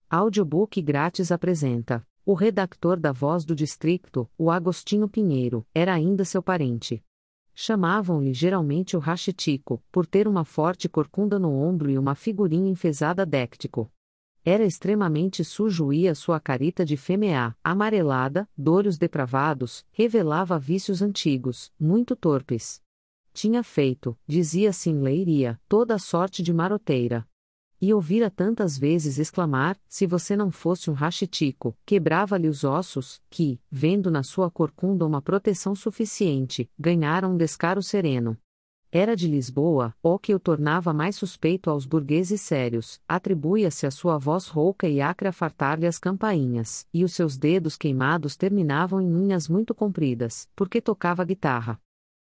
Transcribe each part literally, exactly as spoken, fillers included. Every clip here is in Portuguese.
Audiobook grátis apresenta. O redactor da Voz do Distrito, o Agostinho Pinheiro, era ainda seu parente. Chamavam-lhe geralmente o Rachitico, por ter uma forte corcunda no ombro e uma figurinha enfesada déctico. Era extremamente sujo e a sua carita de fêmea, amarelada, d'olhos depravados, revelava vícios antigos, muito torpes. Tinha feito, dizia-se em Leiria, toda a sorte de maroteira. E ouvira tantas vezes exclamar, se você não fosse um rachitico, quebrava-lhe os ossos, que, vendo na sua corcunda uma proteção suficiente, ganharam um descaro sereno. Era de Lisboa, o que o tornava mais suspeito aos burgueses sérios, atribuía-se a sua voz rouca e acre a fartar-lhe as campainhas, e os seus dedos queimados terminavam em unhas muito compridas, porque tocava guitarra.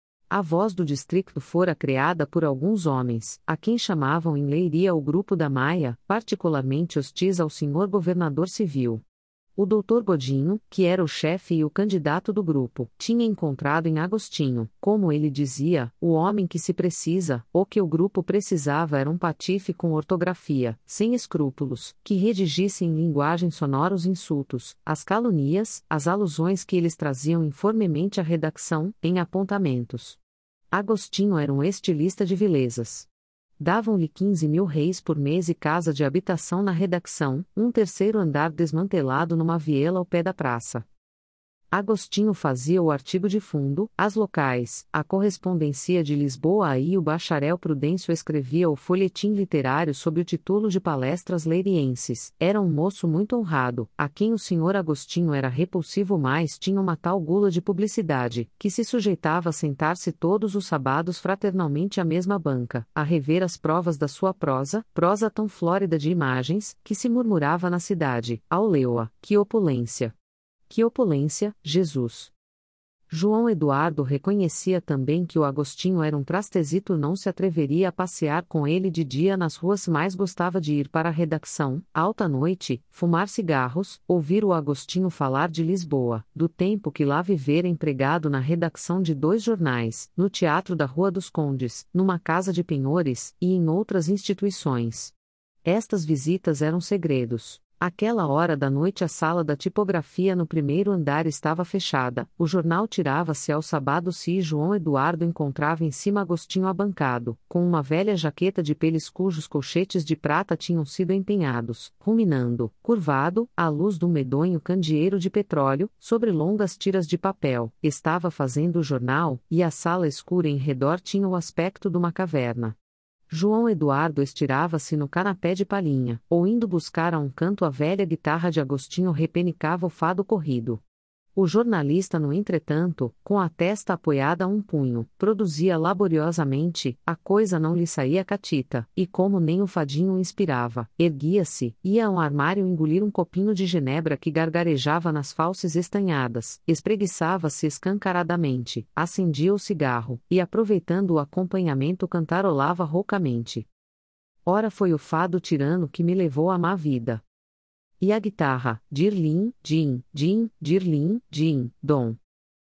A Voz do Distrito fora criada por alguns homens, a quem chamavam em Leiria o Grupo da Maia, particularmente hostis ao senhor governador civil. O doutor Godinho, que era o chefe e o candidato do grupo, tinha encontrado em Agostinho, como ele dizia, o homem que se precisa, o que o grupo precisava era um patife com ortografia, sem escrúpulos, que redigisse em linguagem sonora os insultos, as calunias, as alusões que eles traziam informemente à redação, em apontamentos. Agostinho era um estilista de vilezas. Davam-lhe quinze mil réis por mês e casa de habitação na redação, um terceiro andar desmantelado numa viela ao pé da praça. Agostinho fazia o artigo de fundo, as locais, a correspondência de Lisboa e o bacharel Prudêncio escrevia o folhetim literário sob o título de Palestras Leirienses. Era um moço muito honrado, a quem o senhor Agostinho era repulsivo, mas tinha uma tal gula de publicidade, que se sujeitava a sentar-se todos os sábados fraternalmente à mesma banca, a rever as provas da sua prosa, prosa tão flórida de imagens, que se murmurava na cidade, ao leu-a, que opulência! Que opulência, Jesus! João Eduardo reconhecia também que o Agostinho era um trastezito, não se atreveria a passear com ele de dia nas ruas, mas gostava de ir para a redação, alta noite, fumar cigarros, ouvir o Agostinho falar de Lisboa, do tempo que lá vivera empregado na redação de dois jornais, no Teatro da Rua dos Condes, numa casa de penhores, e em outras instituições. Estas visitas eram segredos. Aquela hora da noite a sala da tipografia no primeiro andar estava fechada, o jornal tirava-se aos sábados e João Eduardo encontrava em cima Agostinho abancado, com uma velha jaqueta de peles cujos colchetes de prata tinham sido empenhados, ruminando, curvado, à luz do medonho candeeiro de petróleo, sobre longas tiras de papel, estava fazendo o jornal, e a sala escura em redor tinha o aspecto de uma caverna. João Eduardo estirava-se no canapé de palhinha, ou indo buscar a um canto a velha guitarra de Agostinho repenicava o fado corrido. O jornalista, no entretanto, com a testa apoiada a um punho, produzia laboriosamente, a coisa não lhe saía catita, e como nem o fadinho o inspirava, erguia-se, ia a um armário engolir um copinho de genebra que gargarejava nas falsas estanhadas, espreguiçava-se escancaradamente, acendia o cigarro, e aproveitando o acompanhamento cantarolava roucamente. Ora foi o fado tirano que me levou à má vida. E a guitarra, dirlim, din, din, dirlim, din, dom.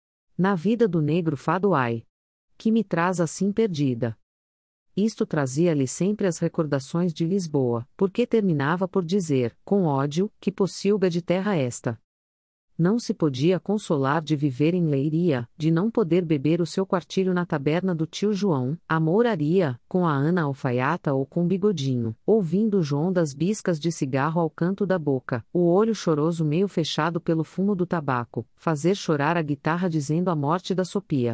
Na vida do negro fado ai. Que me traz assim perdida. Isto trazia-lhe sempre as recordações de Lisboa, porque terminava por dizer, com ódio, que pocilga de terra esta. Não se podia consolar de viver em Leiria, de não poder beber o seu quartilho na taberna do tio João, a mouraria, com a Ana alfaiata ou com Bigodinho, ouvindo o João das biscas de cigarro ao canto da boca, o olho choroso meio fechado pelo fumo do tabaco, fazer chorar a guitarra dizendo a morte da sopia.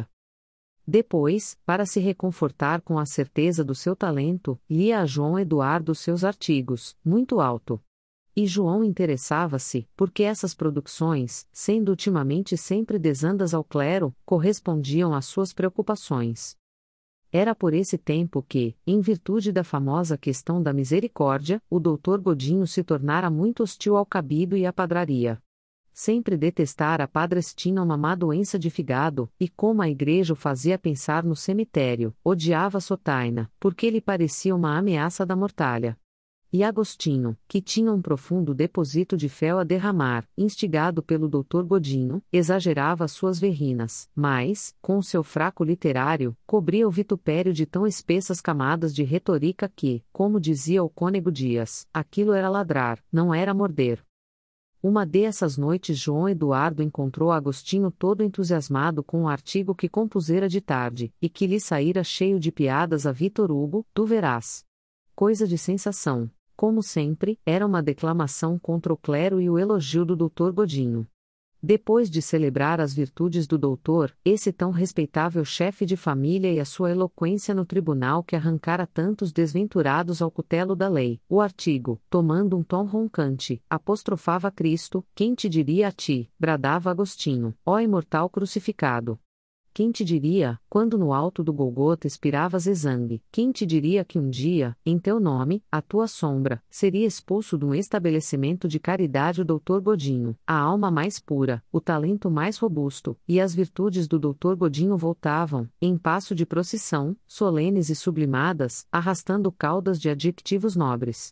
Depois, para se reconfortar com a certeza do seu talento, lia a João Eduardo seus artigos, muito alto. E João interessava-se, porque essas produções, sendo ultimamente sempre desandas ao clero, correspondiam às suas preocupações. Era por esse tempo que, em virtude da famosa questão da misericórdia, o doutor Godinho se tornara muito hostil ao cabido e à padraria. Sempre detestara a padrestina uma má doença de fígado, e como a igreja o fazia pensar no cemitério, odiava a sotaina, porque lhe parecia uma ameaça da mortalha. E Agostinho, que tinha um profundo depósito de fel a derramar, instigado pelo doutor Godinho, exagerava suas verrinas, mas, com seu fraco literário, cobria o vitupério de tão espessas camadas de retórica que, como dizia o Cônego Dias, aquilo era ladrar, não era morder. Uma dessas noites João Eduardo encontrou Agostinho todo entusiasmado com um artigo que compusera de tarde, e que lhe saíra cheio de piadas a Vitor Hugo, tu verás. Coisa de sensação. Como sempre, era uma declamação contra o clero e o elogio do doutor Godinho. Depois de celebrar as virtudes do doutor, esse tão respeitável chefe de família e a sua eloquência no tribunal que arrancara tantos desventurados ao cutelo da lei, o artigo, tomando um tom roncante, apostrofava Cristo: quem te diria a ti, bradava Agostinho, ó imortal crucificado. Quem te diria, quando no alto do Golgota expiravas exangue, quem te diria que um dia, em teu nome, a tua sombra, seria expulso de um estabelecimento de caridade o doutor Godinho, a alma mais pura, o talento mais robusto, e as virtudes do doutor Godinho voltavam, em passo de procissão, solenes e sublimadas, arrastando caudas de adjectivos nobres.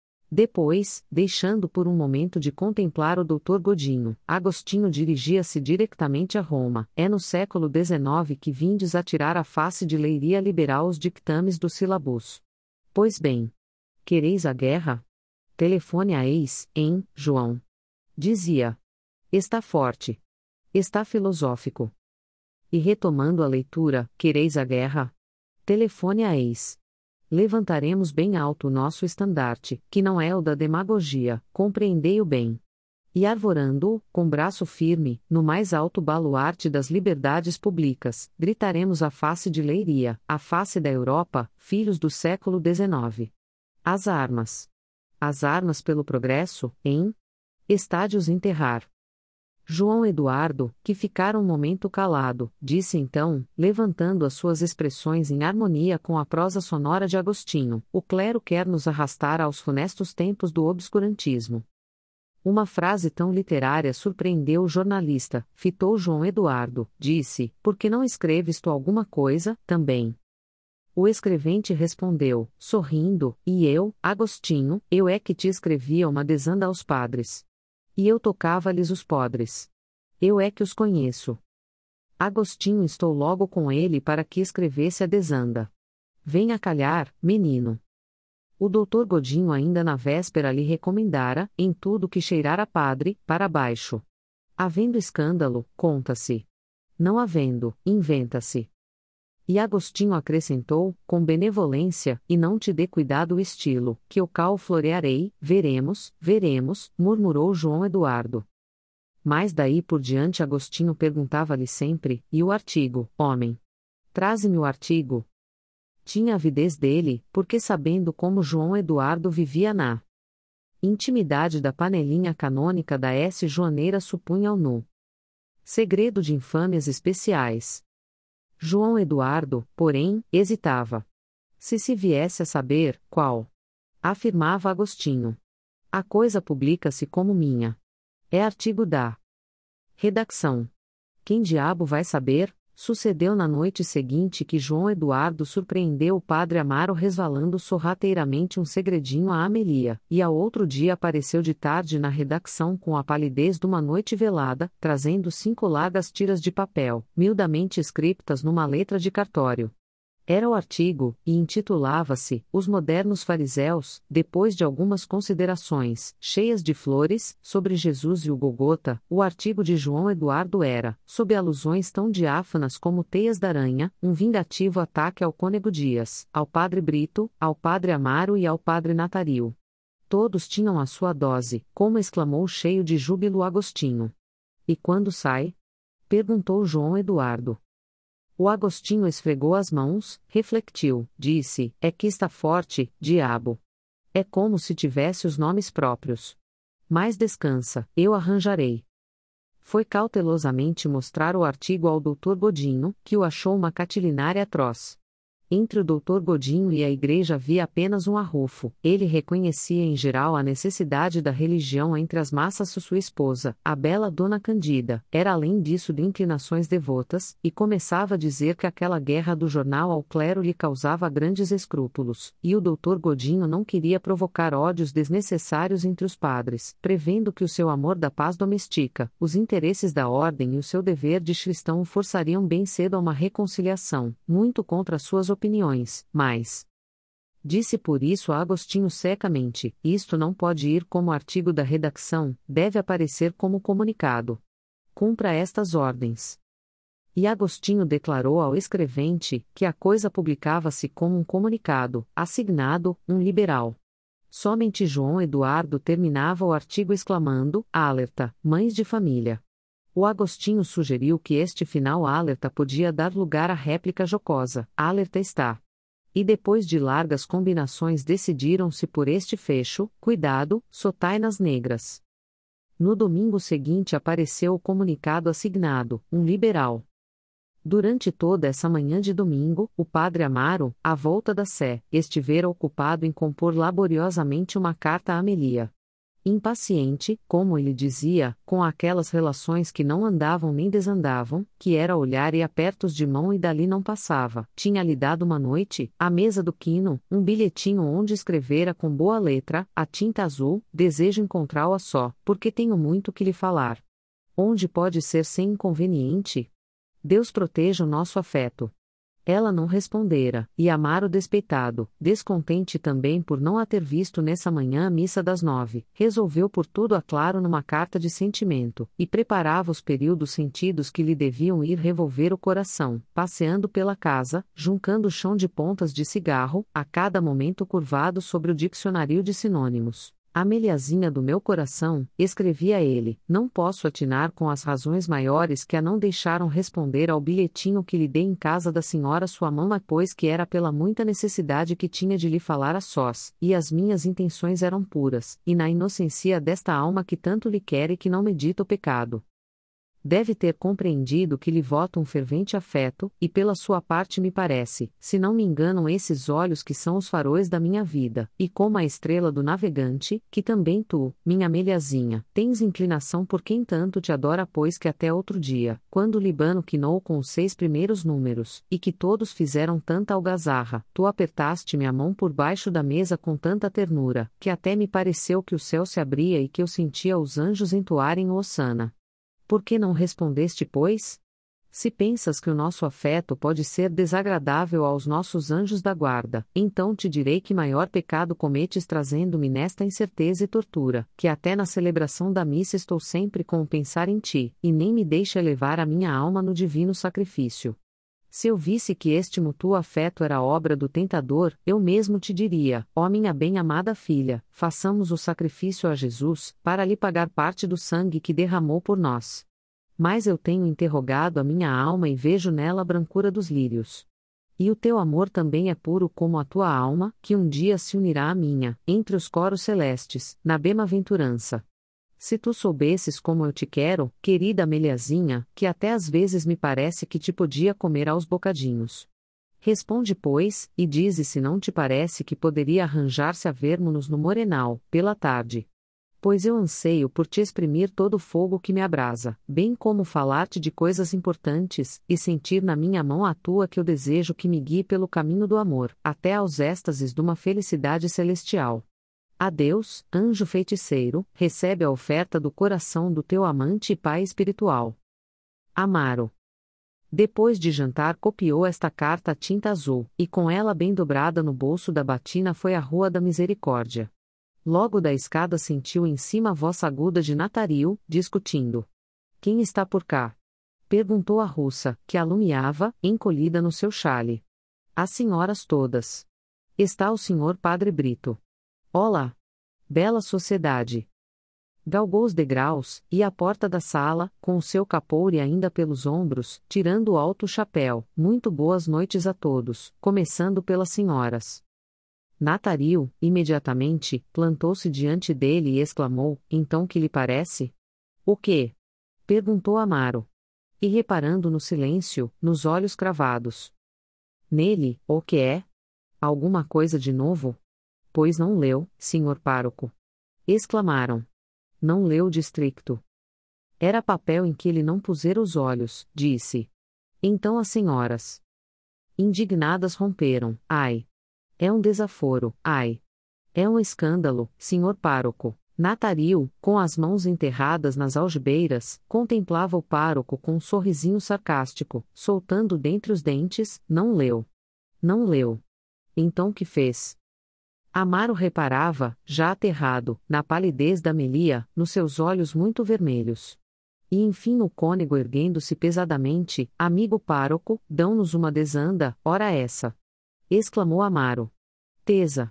Depois, deixando por um momento de contemplar o doutor Godinho, Agostinho dirigia-se diretamente a Roma. É no século dezenove que vindes a tirar a face de leiria liberal os dictames do Silabus. Pois bem. Quereis a guerra? Telefone a eis, em, João. Dizia. Está forte. Está filosófico. E retomando a leitura, quereis a guerra? Telefone a eis. Levantaremos bem alto o nosso estandarte, que não é o da demagogia, compreendei-o bem. E arvorando-o, com braço firme, no mais alto baluarte das liberdades públicas, gritaremos a face de Leiria, a face da Europa, filhos do século dezenove. As armas. As armas pelo progresso, em estádios enterrar. João Eduardo, que ficara um momento calado, disse então, levantando as suas expressões em harmonia com a prosa sonora de Agostinho: o clero quer nos arrastar aos funestos tempos do obscurantismo. Uma frase tão literária surpreendeu o jornalista, fitou João Eduardo, disse: por que não escreves tu alguma coisa, também? O escrevente respondeu, sorrindo: e eu, Agostinho, eu é que te escrevia uma desanda aos padres. E eu tocava-lhes os podres. Eu é que os conheço. Agostinho estou logo com ele para que escrevesse a desanda. Venha calhar, menino. O doutor Godinho ainda na véspera lhe recomendara, em tudo que cheirara padre, para baixo. Havendo escândalo, conta-se. Não havendo, inventa-se. E Agostinho acrescentou, com benevolência, e não te dê cuidado o estilo, que eu cá o florearei, veremos, veremos, murmurou João Eduardo. Mas daí por diante Agostinho perguntava-lhe sempre, e o artigo, homem? Traze-me o artigo. Tinha avidez dele, porque sabendo como João Eduardo vivia na intimidade da panelinha canônica da S. Joaneira supunha-o nu segredo de infâmias especiais. João Eduardo, porém, hesitava. Se se viesse a saber, qual? Afirmava Agostinho. A coisa publica-se como minha. É artigo da redação. Quem diabo vai saber? Sucedeu na noite seguinte que João Eduardo surpreendeu o padre Amaro resvalando sorrateiramente um segredinho a Amelia, e ao outro dia apareceu de tarde na redação com a palidez de uma noite velada, trazendo cinco largas tiras de papel, miudamente escritas numa letra de cartório. Era o artigo, e intitulava-se Os Modernos Fariseus, depois de algumas considerações, cheias de flores, sobre Jesus e o Gogota. O artigo de João Eduardo era, sob alusões tão diáfanas como teias d'aranha, um vingativo ataque ao Cônego Dias, ao padre Brito, ao padre Amaro e ao padre Natario. Todos tinham a sua dose, como exclamou cheio de júbilo Agostinho. E quando sai? Perguntou João Eduardo. O Agostinho esfregou as mãos, refletiu, disse: é que está forte, diabo. É como se tivesse os nomes próprios. Mas descansa, eu arranjarei. Foi cautelosamente mostrar o artigo ao doutor Godinho, que o achou uma catilinária atroz. Entre o doutor Godinho e a igreja havia apenas um arrufo. Ele reconhecia em geral a necessidade da religião entre as massas. Sua esposa, a bela Dona Candida, era além disso de inclinações devotas, e começava a dizer que aquela guerra do jornal ao clero lhe causava grandes escrúpulos, e o doutor Godinho não queria provocar ódios desnecessários entre os padres, prevendo que o seu amor da paz doméstica, os interesses da ordem e o seu dever de cristão o forçariam bem cedo a uma reconciliação, muito contra suas opiniões, mas... Disse por isso a Agostinho secamente: isto não pode ir como artigo da redação, deve aparecer como comunicado. Cumpra estas ordens. E Agostinho declarou ao escrevente que a coisa publicava-se como um comunicado, assignado, um liberal. Somente João Eduardo terminava o artigo exclamando: alerta, mães de família. O Agostinho sugeriu que este final alerta podia dar lugar à réplica jocosa: alerta está. E depois de largas combinações decidiram-se por este fecho: cuidado, sotainas negras. No domingo seguinte apareceu o comunicado assignado: um liberal. Durante toda essa manhã de domingo, o padre Amaro, à volta da sé, estivera ocupado em compor laboriosamente uma carta a Amelia. Impaciente, como ele dizia, com aquelas relações que não andavam nem desandavam, que era olhar e apertos de mão e dali não passava, tinha-lhe dado uma noite, à mesa do quino, um bilhetinho onde escrevera com boa letra, a tinta azul: desejo encontrá-lo a só, porque tenho muito que lhe falar. Onde pode ser sem inconveniente? Deus proteja o nosso afeto. Ela não respondera, e Amaro despeitado, descontente também por não a ter visto nessa manhã a missa das nove, resolveu por tudo a claro numa carta de sentimento, e preparava os períodos sentidos que lhe deviam ir revolver o coração, passeando pela casa, juncando o chão de pontas de cigarro, a cada momento curvado sobre o dicionário de sinônimos. Ameliazinha do meu coração, escrevia ele, não posso atinar com as razões maiores que a não deixaram responder ao bilhetinho que lhe dei em casa da senhora sua mama, pois que era pela muita necessidade que tinha de lhe falar a sós, e as minhas intenções eram puras, e na inocência desta alma que tanto lhe quer e que não medita o pecado. Deve ter compreendido que lhe voto um fervente afeto, e pela sua parte me parece, se não me enganam esses olhos que são os faróis da minha vida, e como a estrela do navegante, que também tu, minha Ameliazinha, tens inclinação por quem tanto te adora, pois que até outro dia, quando o Libano quinou com os seis primeiros números, e que todos fizeram tanta algazarra, tu apertaste-me a mão por baixo da mesa com tanta ternura, que até me pareceu que o céu se abria e que eu sentia os anjos entoarem o Hosana. Por que não respondeste, pois? Se pensas que o nosso afeto pode ser desagradável aos nossos anjos da guarda, então te direi que maior pecado cometes trazendo-me nesta incerteza e tortura, que até na celebração da missa estou sempre com o pensar em ti, e nem me deixa elevar a minha alma no divino sacrifício. Se eu visse que este mútuo afeto era obra do tentador, eu mesmo te diria: ó minha bem-amada filha, façamos o sacrifício a Jesus, para lhe pagar parte do sangue que derramou por nós. Mas eu tenho interrogado a minha alma e vejo nela a brancura dos lírios. E o teu amor também é puro como a tua alma, que um dia se unirá à minha, entre os coros celestes, na bem-aventurança. Se tu soubesses como eu te quero, querida Ameliazinha, que até às vezes me parece que te podia comer aos bocadinhos. Responde, pois, e dize se não te parece que poderia arranjar-se a vermos-nos no Morenal, pela tarde. Pois eu anseio por te exprimir todo o fogo que me abrasa, bem como falar-te de coisas importantes, e sentir na minha mão a tua que eu desejo que me guie pelo caminho do amor, até aos êxtases de uma felicidade celestial. Adeus, anjo feiticeiro, recebe a oferta do coração do teu amante e pai espiritual. Amaro. Depois de jantar copiou esta carta a tinta azul, e com ela bem dobrada no bolso da batina foi à Rua da Misericórdia. Logo da escada sentiu em cima a voz aguda de Nataril, discutindo. Quem está por cá? Perguntou a russa, que alumiava, encolhida no seu chale. As senhoras todas. Está o senhor Padre Brito. Olá! Bela sociedade! Galgou os degraus, e à porta da sala, com o seu capoure ainda pelos ombros, tirando o alto chapéu, muito boas noites a todos, começando pelas senhoras. Nataril, imediatamente, plantou-se diante dele e exclamou: então que lhe parece? O quê? Perguntou Amaro. E reparando no silêncio, nos olhos cravados. Nele, o que é? Alguma coisa de novo? Pois não leu, senhor pároco. Exclamaram. Não leu o districto. Era papel em que ele não pusera os olhos, disse. Então as senhoras, indignadas, romperam. Ai! É um desaforo, ai! É um escândalo, senhor pároco. Nataril, com as mãos enterradas nas algibeiras, contemplava o pároco com um sorrisinho sarcástico, soltando dentre os dentes, não leu. Não leu. Então que fez? Amaro reparava, já aterrado, na palidez da Melia, nos seus olhos muito vermelhos. E enfim o cônego erguendo-se pesadamente, amigo pároco, dão-nos uma desanda, ora essa! Exclamou Amaro. Tesa!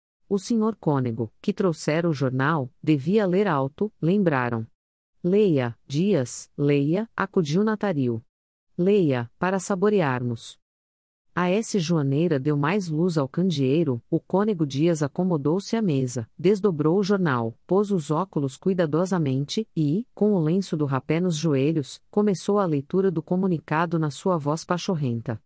O senhor cônego, que trouxera o jornal, devia ler alto, lembraram. Leia, Dias, leia, acudiu Nataril. Leia, para saborearmos. A S. Joaneira deu mais luz ao candeeiro, o cônego Dias acomodou-se à mesa, desdobrou o jornal, pôs os óculos cuidadosamente e, com o lenço do rapé nos joelhos, começou a leitura do comunicado na sua voz pachorrenta.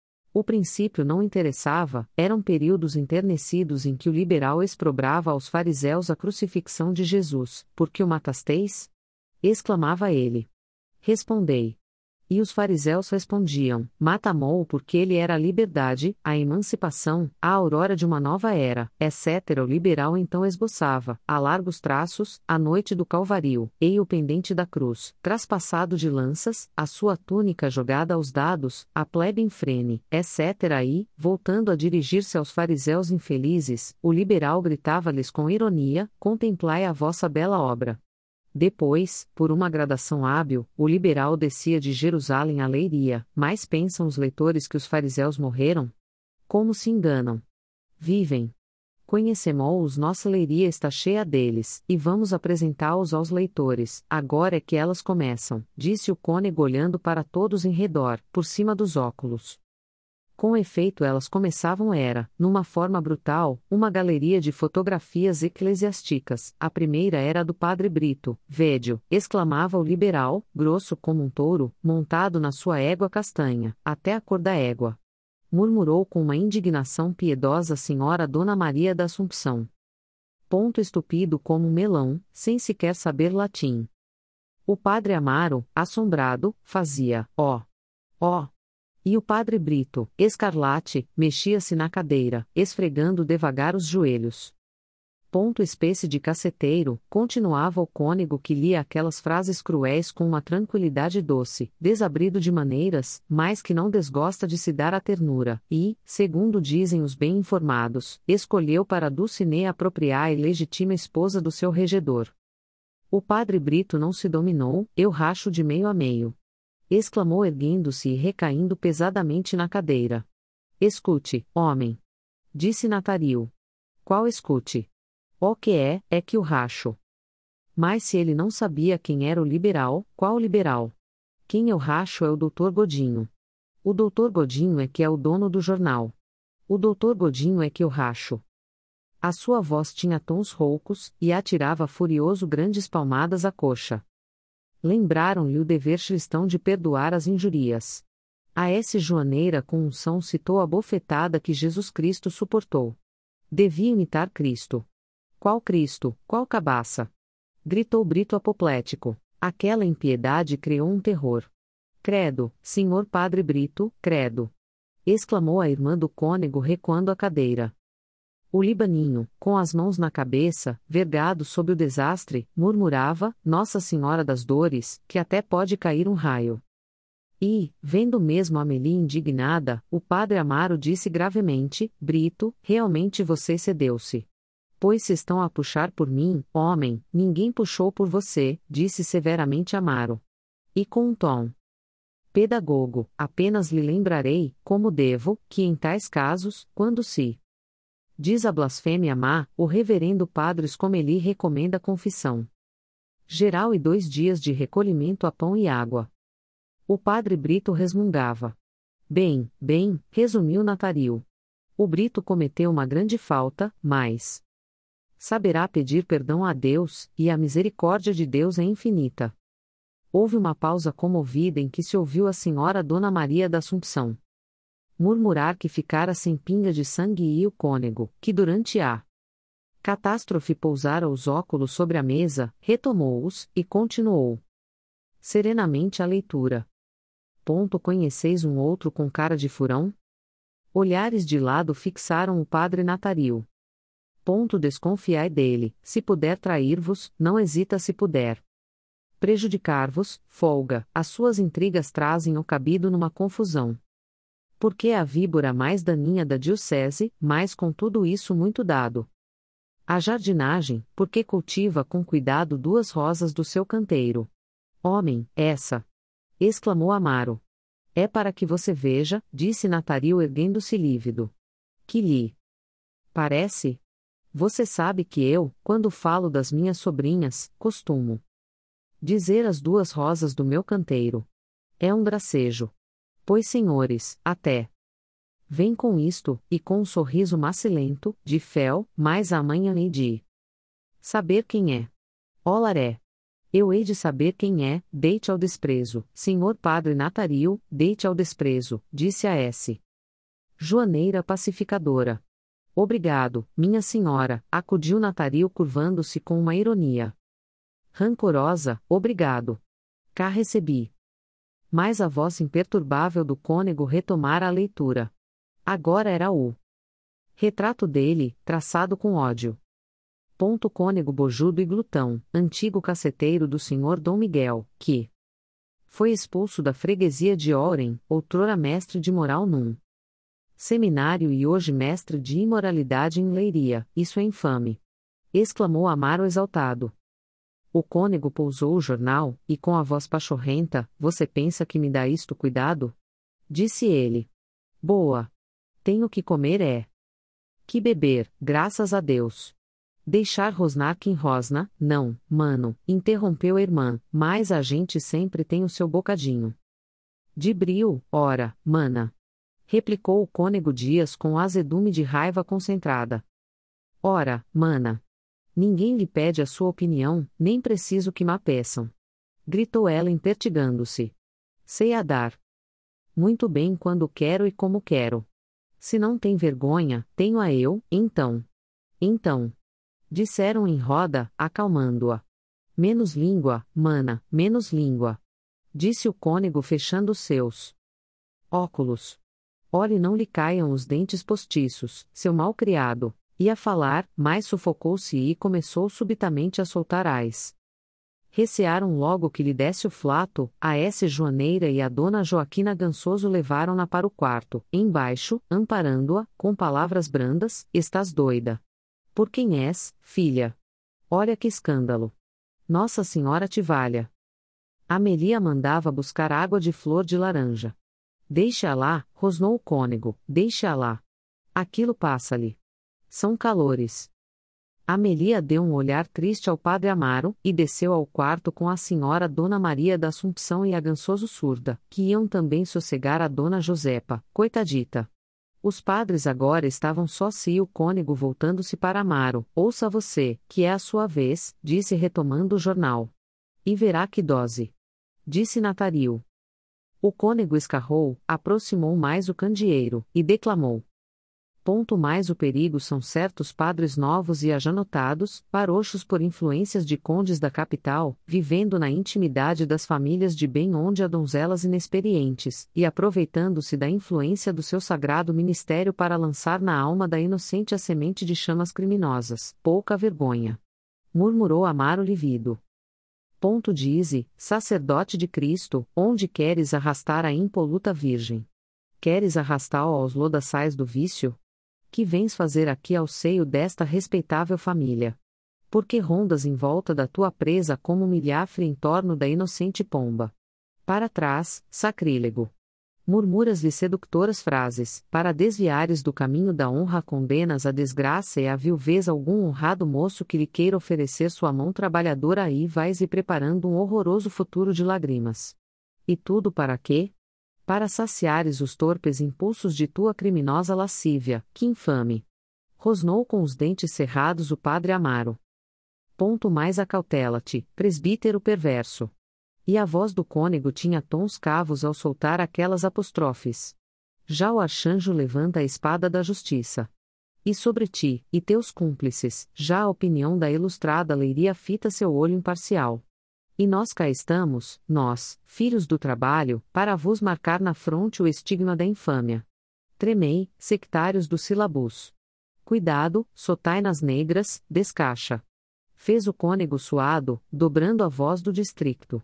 O princípio não interessava, eram períodos enternecidos em que o liberal exprobrava aos fariseus a crucifixão de Jesus. Por que o matasteis? Exclamava ele. Respondei. E os fariseus respondiam, mata-mo porque ele era a liberdade, a emancipação, a aurora de uma nova era, etcétera. O liberal então esboçava, a largos traços, a noite do Calvário, ei o pendente da cruz, traspassado de lanças, a sua túnica jogada aos dados, a plebe em frene, etcétera. Aí, voltando a dirigir-se aos fariseus infelizes, o liberal gritava-lhes com ironia, contemplai a vossa bela obra. Depois, por uma gradação hábil, o liberal descia de Jerusalém à Leiria. Mais pensam os leitores que os fariseus morreram? Como se enganam? Vivem. Conhecemos-os, nossa Leiria está cheia deles, e vamos apresentá-los aos leitores. Agora é que elas começam, disse o cônego olhando para todos em redor, por cima dos óculos. Com efeito, elas começavam era, numa forma brutal, uma galeria de fotografias eclesiásticas. A primeira era a do padre Brito, védio, exclamava o liberal, grosso como um touro, montado na sua égua castanha, até a cor da égua. Murmurou com uma indignação piedosa a senhora Dona Maria da Assumpção. Ponto estupido como um melão, sem sequer saber latim. O padre Amaro, assombrado, fazia, ó, ó. E o padre Brito, escarlate, mexia-se na cadeira, esfregando devagar os joelhos. Ponto espécie de caceteiro, continuava o cônego que lia aquelas frases cruéis com uma tranquilidade doce, desabrido de maneiras, mas que não desgosta de se dar a ternura, e, segundo dizem os bem informados, escolheu para Dulcinea apropriar a ilegítima esposa do seu regedor. O padre Brito não se dominou, eu racho de meio a meio. Exclamou erguendo-se e recaindo pesadamente na cadeira. Escute, homem. Disse Nataril. Qual escute? O que é, é que o racho. Mas se ele não sabia quem era o liberal, qual liberal? Quem eu racho é o doutor Godinho. O doutor Godinho é que é o dono do jornal. O doutor Godinho é que eu racho. A sua voz tinha tons roucos, e atirava furioso grandes palmadas à coxa. Lembraram-lhe o dever cristão de perdoar as injurias. A S. Joaneira com unção citou a bofetada que Jesus Cristo suportou. Devia imitar Cristo. Qual Cristo, qual cabaça? Gritou Brito apoplético. Aquela impiedade criou um terror. Credo, senhor padre Brito, credo. Exclamou a irmã do cônego recuando a cadeira. O libaninho, com as mãos na cabeça, vergado sob o desastre, murmurava, Nossa Senhora das Dores, que até pode cair um raio. E, vendo mesmo Amélie indignada, o padre Amaro disse gravemente, Brito, realmente você cedeu-se. Pois se estão a puxar por mim, homem, ninguém puxou por você, disse severamente Amaro. E com um tom pedagogo, apenas lhe lembrarei, como devo, que em tais casos, quando se diz a blasfêmia má, o reverendo padre Scomeli recomenda confissão geral e dois dias de recolhimento a pão e água. O padre Brito resmungava. Bem, bem, resumiu Nataril. O Brito cometeu uma grande falta, mas saberá pedir perdão a Deus, e a misericórdia de Deus é infinita. Houve uma pausa comovida em que se ouviu a senhora Dona Maria da Assumpção Murmurar que ficara sem pinga de sangue e o cônego, que durante a catástrofe pousara os óculos sobre a mesa, retomou-os, e continuou serenamente a leitura. Ponto conheceis um outro com cara de furão? Olhares de lado fixaram o padre Natário. Ponto desconfiai dele, se puder trair-vos, não hesita se puder prejudicar-vos, folga, as suas intrigas trazem o cabido numa confusão. Porque a víbora mais daninha da diocese, mas com tudo isso muito dado. A jardinagem, porque cultiva com cuidado duas rosas do seu canteiro. Homem, essa! Exclamou Amaro. É para que você veja, disse Natário erguendo-se lívido. Que lhe parece? Você sabe que eu, quando falo das minhas sobrinhas, costumo dizer as duas rosas do meu canteiro. É um gracejo. Pois senhores, até vem com isto, e com um sorriso macilento, de fel, mais amanhã hei de saber quem é. Ó Laré! Eu hei de saber quem é, deite ao desprezo, senhor padre Natário, deite ao desprezo, disse a S. Joaneira pacificadora. Obrigado, minha senhora, acudiu Natário curvando-se com uma ironia rancorosa, obrigado. Cá recebi. Mas a voz imperturbável do cônego retomara a leitura. Agora era o retrato dele, traçado com ódio. Ponto cônego bojudo e glutão, antigo caceteiro do senhor Dom Miguel, que foi expulso da freguesia de Ourem, outrora mestre de moral num seminário e hoje mestre de imoralidade em Leiria, isso é infame. Exclamou Amaro exaltado. O cônego pousou o jornal, e com a voz pachorrenta, você pensa que me dá isto cuidado? Disse ele. Boa. Tenho que comer é. Que beber, graças a Deus. Deixar rosnar quem rosna, não, mano, interrompeu a irmã, mas a gente sempre tem o seu bocadinho de bril, ora, mana. Replicou o cônego Dias com azedume de raiva concentrada. Ora, mana. Ninguém lhe pede a sua opinião, nem preciso que ma peçam. Gritou ela impertigando-se. Sei a dar. Muito bem quando quero e como quero. Se não tem vergonha, tenho a eu, então. Então. Disseram em roda, acalmando-a. Menos língua, mana, menos língua. Disse o cônego fechando os seus óculos. Olhe não lhe caiam os dentes postiços, seu mal-criado. Ia falar, mas sufocou-se e começou subitamente a soltar ais. Recearam logo que lhe desse o flato, a S. Joaneira e a dona Joaquina Gansoso levaram-na para o quarto, embaixo, amparando-a, com palavras brandas, estás doida. Por quem és, filha? Olha que escândalo. Nossa Senhora te valha. Amelia mandava buscar água de flor de laranja. Deixa-a lá, rosnou o cônego, deixa-a lá. Aquilo passa-lhe. São calores. Amelia deu um olhar triste ao padre Amaro, e desceu ao quarto com a senhora Dona Maria da Assumpção e a Gansoso surda, que iam também sossegar a Dona Josepa, coitadita. Os padres agora estavam só se e o cônego voltando-se para Amaro, ouça você, que é a sua vez, disse retomando o jornal. E verá que dose. Disse Natário. O cônego escarrou, aproximou mais o candeeiro, e declamou. Ponto mais o perigo são certos padres novos e ajanotados, parochos por influências de condes da capital, vivendo na intimidade das famílias de bem onde há donzelas inexperientes, e aproveitando-se da influência do seu sagrado ministério para lançar na alma da inocente a semente de chamas criminosas. Pouca vergonha. Murmurou Amaro livido. Ponto dize, sacerdote de Cristo, onde queres arrastar a impoluta virgem? Queres arrastá-la aos lodaçais do vício? Que vens fazer aqui ao seio desta respeitável família? Porque rondas em volta da tua presa como milhafre em torno da inocente pomba? Para trás, sacrílego. Murmuras-lhe seductoras frases, para desviares do caminho da honra condenas a desgraça e a viuvez algum honrado moço que lhe queira oferecer sua mão trabalhadora aí vais e preparando um horroroso futuro de lágrimas. E tudo para quê? Para saciares os torpes impulsos de tua criminosa lascívia, que infame. Rosnou com os dentes cerrados o padre Amaro. Ponto mais acautela-te, presbítero perverso. E a voz do cônego tinha tons cavos ao soltar aquelas apóstrofes. Já o arcanjo levanta a espada da justiça. E sobre ti, e teus cúmplices, já a opinião da ilustrada leiria fita seu olho imparcial. E nós cá estamos, nós, filhos do trabalho, para vos marcar na fronte o estigma da infâmia. Tremei, sectários do silabus. Cuidado, sotainas negras, descaixa. Fez o cônego suado, dobrando a voz do districto.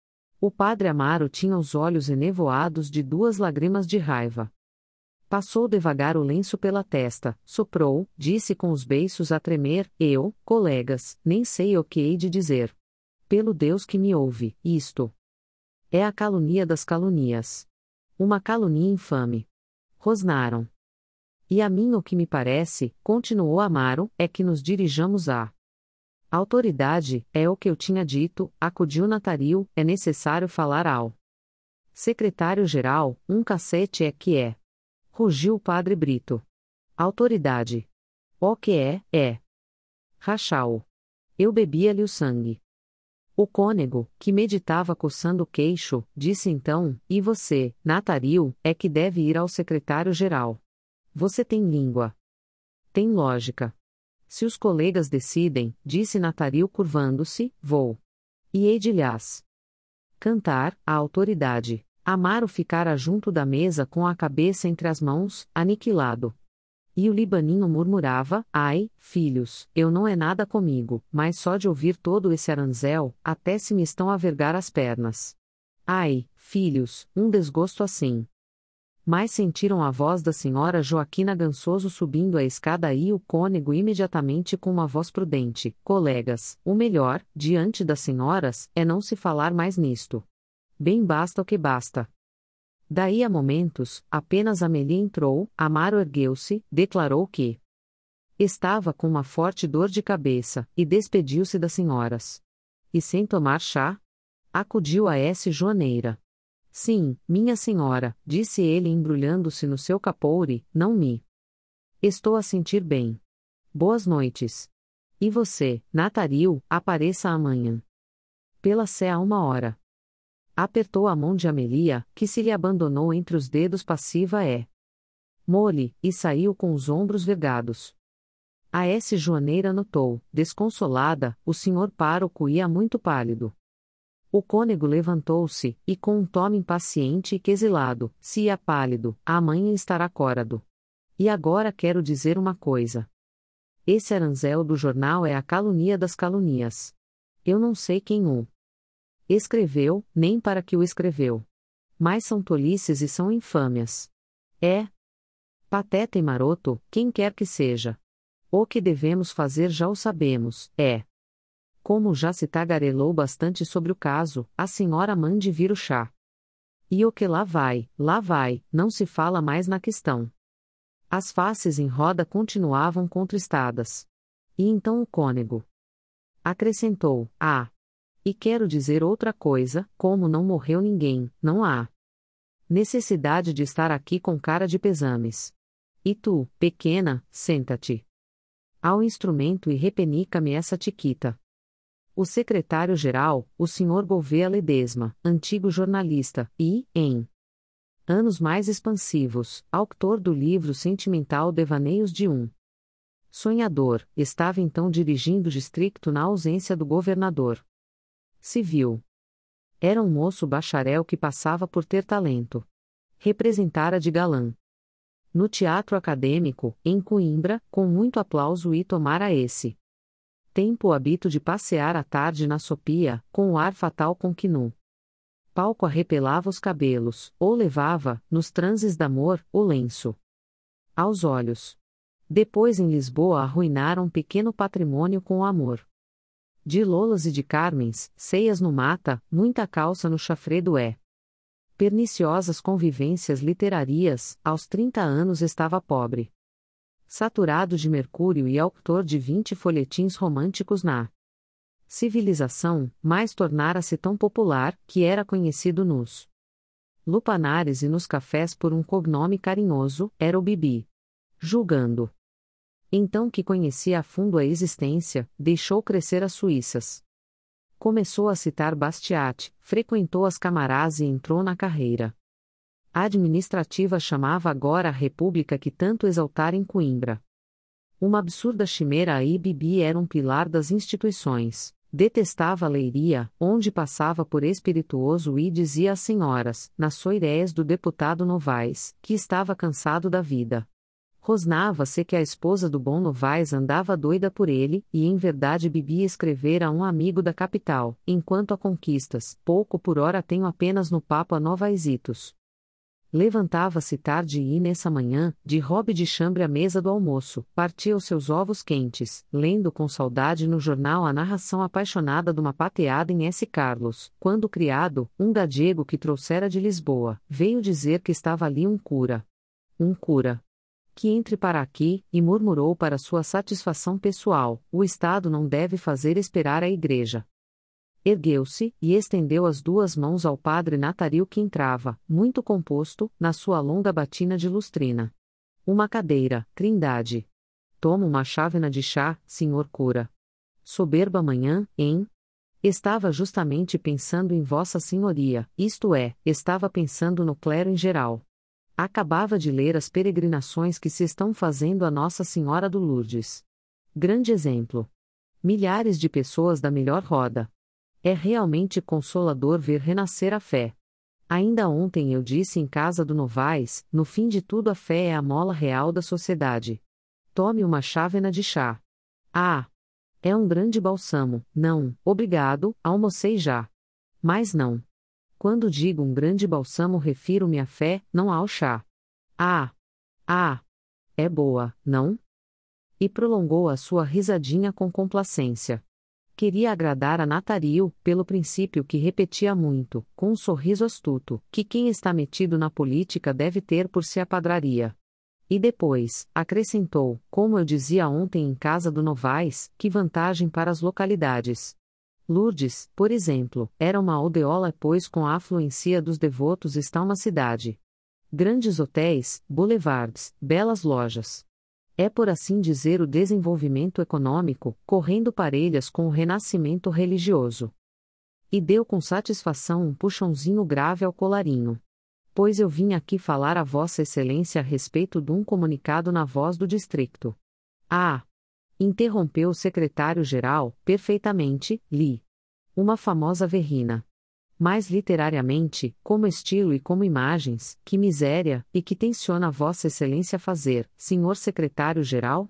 O padre Amaro tinha os olhos enevoados de duas lágrimas de raiva. Passou devagar o lenço pela testa, soprou, disse com os beiços a tremer: eu, colegas, nem sei o que hei de dizer. Pelo Deus que me ouve, isto é a calunia das calunias. Uma calunia infame. Rosnaram. E a mim o que me parece, continuou Amaro, é que nos dirijamos à autoridade, é o que eu tinha dito, acudiu Natário, é necessário falar ao secretário-geral, um cacete é que é. Rugiu o padre Brito. Autoridade. O que é, é. Rachau. Eu bebia-lhe o sangue. O cônego, que meditava coçando o queixo, disse então: e você, Natário, é que deve ir ao secretário-geral. Você tem língua. Tem lógica. Se os colegas decidem, disse Natário curvando-se, vou. E hei de lhas cantar, a autoridade. Amaro ficara junto da mesa com a cabeça entre as mãos, aniquilado. E o libaninho murmurava: ai, filhos, eu não é nada comigo, mas só de ouvir todo esse aranzel, até se me estão a vergar as pernas. Ai, filhos, um desgosto assim. Mas sentiram a voz da senhora Joaquina Gansoso subindo a escada e o cônego imediatamente com uma voz prudente: colegas, o melhor, diante das senhoras, é não se falar mais nisto. Bem basta o que basta. Daí a momentos, apenas Amélie entrou, Amaro ergueu-se, declarou que estava com uma forte dor de cabeça, e despediu-se das senhoras. E sem tomar chá? Acudiu a S. Joaneira. Sim, minha senhora, disse ele embrulhando-se no seu capoure, não me estou a sentir bem. Boas noites. E você, Natário, apareça amanhã. Pela sé a uma hora. Apertou a mão de Amelia, que se lhe abandonou entre os dedos passiva é. Mole, e saiu com os ombros vergados. A S. Joaneira notou, desconsolada, o senhor pároco ia muito pálido. O cônego levantou-se, e com um tomo impaciente e quesilado, se ia pálido, amanhã estará córado. E agora quero dizer uma coisa. Esse aranzel do jornal é a calunia das calunias. Eu não sei quem o escreveu, nem para que o escreveu. Mas são tolices e são infâmias. É pateta e maroto, quem quer que seja. O que devemos fazer já o sabemos, é. Como já se tagarelou bastante sobre o caso, a senhora mande vir o chá. E o que lá vai, lá vai, não se fala mais na questão. As faces em roda continuavam contristadas. E então o cônego acrescentou: ah! E quero dizer outra coisa, como não morreu ninguém, não há necessidade de estar aqui com cara de pesames. E tu, pequena, senta-te ao instrumento e repenica-me essa tiquita. O secretário-geral, o senhor Gouveia Ledesma, antigo jornalista, e, em anos mais expansivos, autor do livro sentimental Devaneios de um Sonhador, estava então dirigindo o districto na ausência do governador civil. Era um moço bacharel que passava por ter talento. Representara de galã no teatro acadêmico, em Coimbra, com muito aplauso e tomara esse tempo o hábito de passear à tarde na sopia, com o ar fatal com que no palco arrepelava os cabelos, ou levava, nos transes d'amor, o lenço aos olhos. Depois em Lisboa arruinara um pequeno patrimônio com o amor de Lolas e de Carmens, ceias no mata, muita calça no chafredo é. Perniciosas convivências literarias, aos trinta anos estava pobre. Saturado de mercúrio e autor de vinte folhetins românticos na civilização, mas tornara-se tão popular, que era conhecido nos lupanares e nos cafés por um cognome carinhoso, era o Bibi. Julgando então que conhecia a fundo a existência, deixou crescer as suíças. Começou a citar Bastiat, frequentou as camarás e entrou na carreira A administrativa chamava agora a república que tanto exaltara em Coimbra. Uma absurda chimera, a I B B era um pilar das instituições. Detestava a Leiria, onde passava por espirituoso, e dizia às senhoras, nas soirées do deputado Novaes, que estava cansado da vida. Rosnava-se que a esposa do bom Novaes andava doida por ele, e em verdade bebia escrever a um amigo da capital, enquanto a conquistas, pouco por hora tenho apenas no papo a Novaesitos. Levantava-se tarde e nessa manhã, de robe de chambre à mesa do almoço, partia os seus ovos quentes, lendo com saudade no jornal a narração apaixonada de uma pateada em S. Carlos, quando o criado, um gadego que trouxera de Lisboa, veio dizer que estava ali um cura. Um cura. Que entre para aqui, e murmurou para sua satisfação pessoal, o Estado não deve fazer esperar a Igreja. Ergueu-se, e estendeu as duas mãos ao padre Natário que entrava, muito composto, na sua longa batina de lustrina. Uma cadeira, Trindade. Toma uma chávena de chá, senhor cura. Soberba manhã, hein? Estava justamente pensando em Vossa Senhoria, isto é, estava pensando no clero em geral. Acabava de ler as peregrinações que se estão fazendo a Nossa Senhora do Lourdes. Grande exemplo. Milhares de pessoas da melhor roda. É realmente consolador ver renascer a fé. Ainda ontem eu disse em casa do Novaes, no fim de tudo a fé é a mola real da sociedade. Tome uma chávena de chá. Ah! É um grande balsamo, não, obrigado, almocei já. Mas não. Quando digo um grande balsamo refiro-me à fé, não ao chá. Ah! Ah! É boa, não? E prolongou a sua risadinha com complacência. Queria agradar a Natário, pelo princípio que repetia muito, com um sorriso astuto, que quem está metido na política deve ter por si a padraria. E depois, acrescentou, como eu dizia ontem em casa do Novaes, que vantagem para as localidades. Lourdes, por exemplo, era uma aldeola, pois com a afluência dos devotos está uma cidade. Grandes hotéis, boulevards, belas lojas. É por assim dizer o desenvolvimento econômico, correndo parelhas com o renascimento religioso. E deu com satisfação um puxãozinho grave ao colarinho. Pois eu vim aqui falar a Vossa Excelência a respeito de um comunicado na Voz do Distrito. Ah! Interrompeu o secretário-geral, perfeitamente, li. Uma famosa verrina. Mais literariamente, como estilo e como imagens, que miséria, e que tenciona Vossa Excelência fazer, senhor secretário-geral?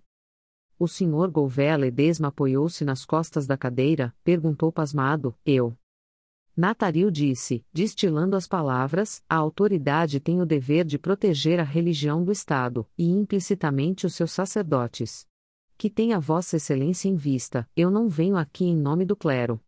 O senhor Gouveia Ledesma apoiou-se nas costas da cadeira, perguntou pasmado, eu. Natário disse, destilando as palavras, a autoridade tem o dever de proteger a religião do Estado, e implicitamente os seus sacerdotes. Que tenha Vossa Excelência em vista, eu não venho aqui em nome do clero.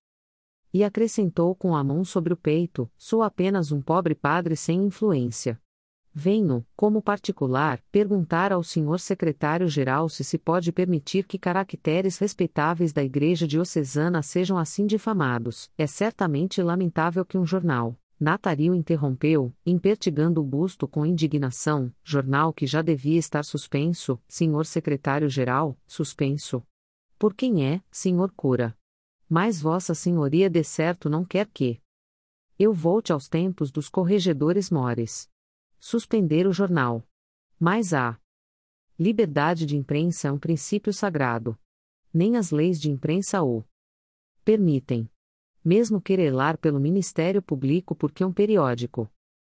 E acrescentou com a mão sobre o peito, sou apenas um pobre padre sem influência. Venho, como particular, perguntar ao senhor secretário-geral se se pode permitir que caracteres respeitáveis da Igreja Diocesana sejam assim difamados. É certamente lamentável que um jornal... Natário interrompeu, impertigando o busto com indignação, jornal que já devia estar suspenso, senhor secretário-geral, suspenso. Por quem é, senhor cura? Mas Vossa Senhoria de certo não quer que eu volte aos tempos dos corregedores mores. Suspender o jornal. Mas a liberdade de imprensa é um princípio sagrado. Nem as leis de imprensa o permitem. Mesmo querelar pelo Ministério Público porque um periódico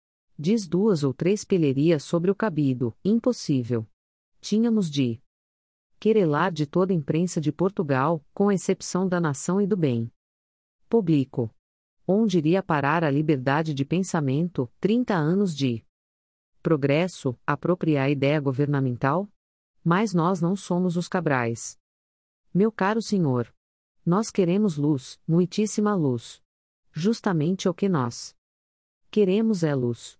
diz duas ou três pilherias sobre o cabido, impossível. Tínhamos de querelar de toda a imprensa de Portugal, com exceção da Nação e do Bem Público. Onde iria parar a liberdade de pensamento, trinta anos de progresso, apropriar a ideia governamental? Mas nós não somos os Cabrais. Meu caro senhor, nós queremos luz, muitíssima luz. Justamente o que nós queremos é luz.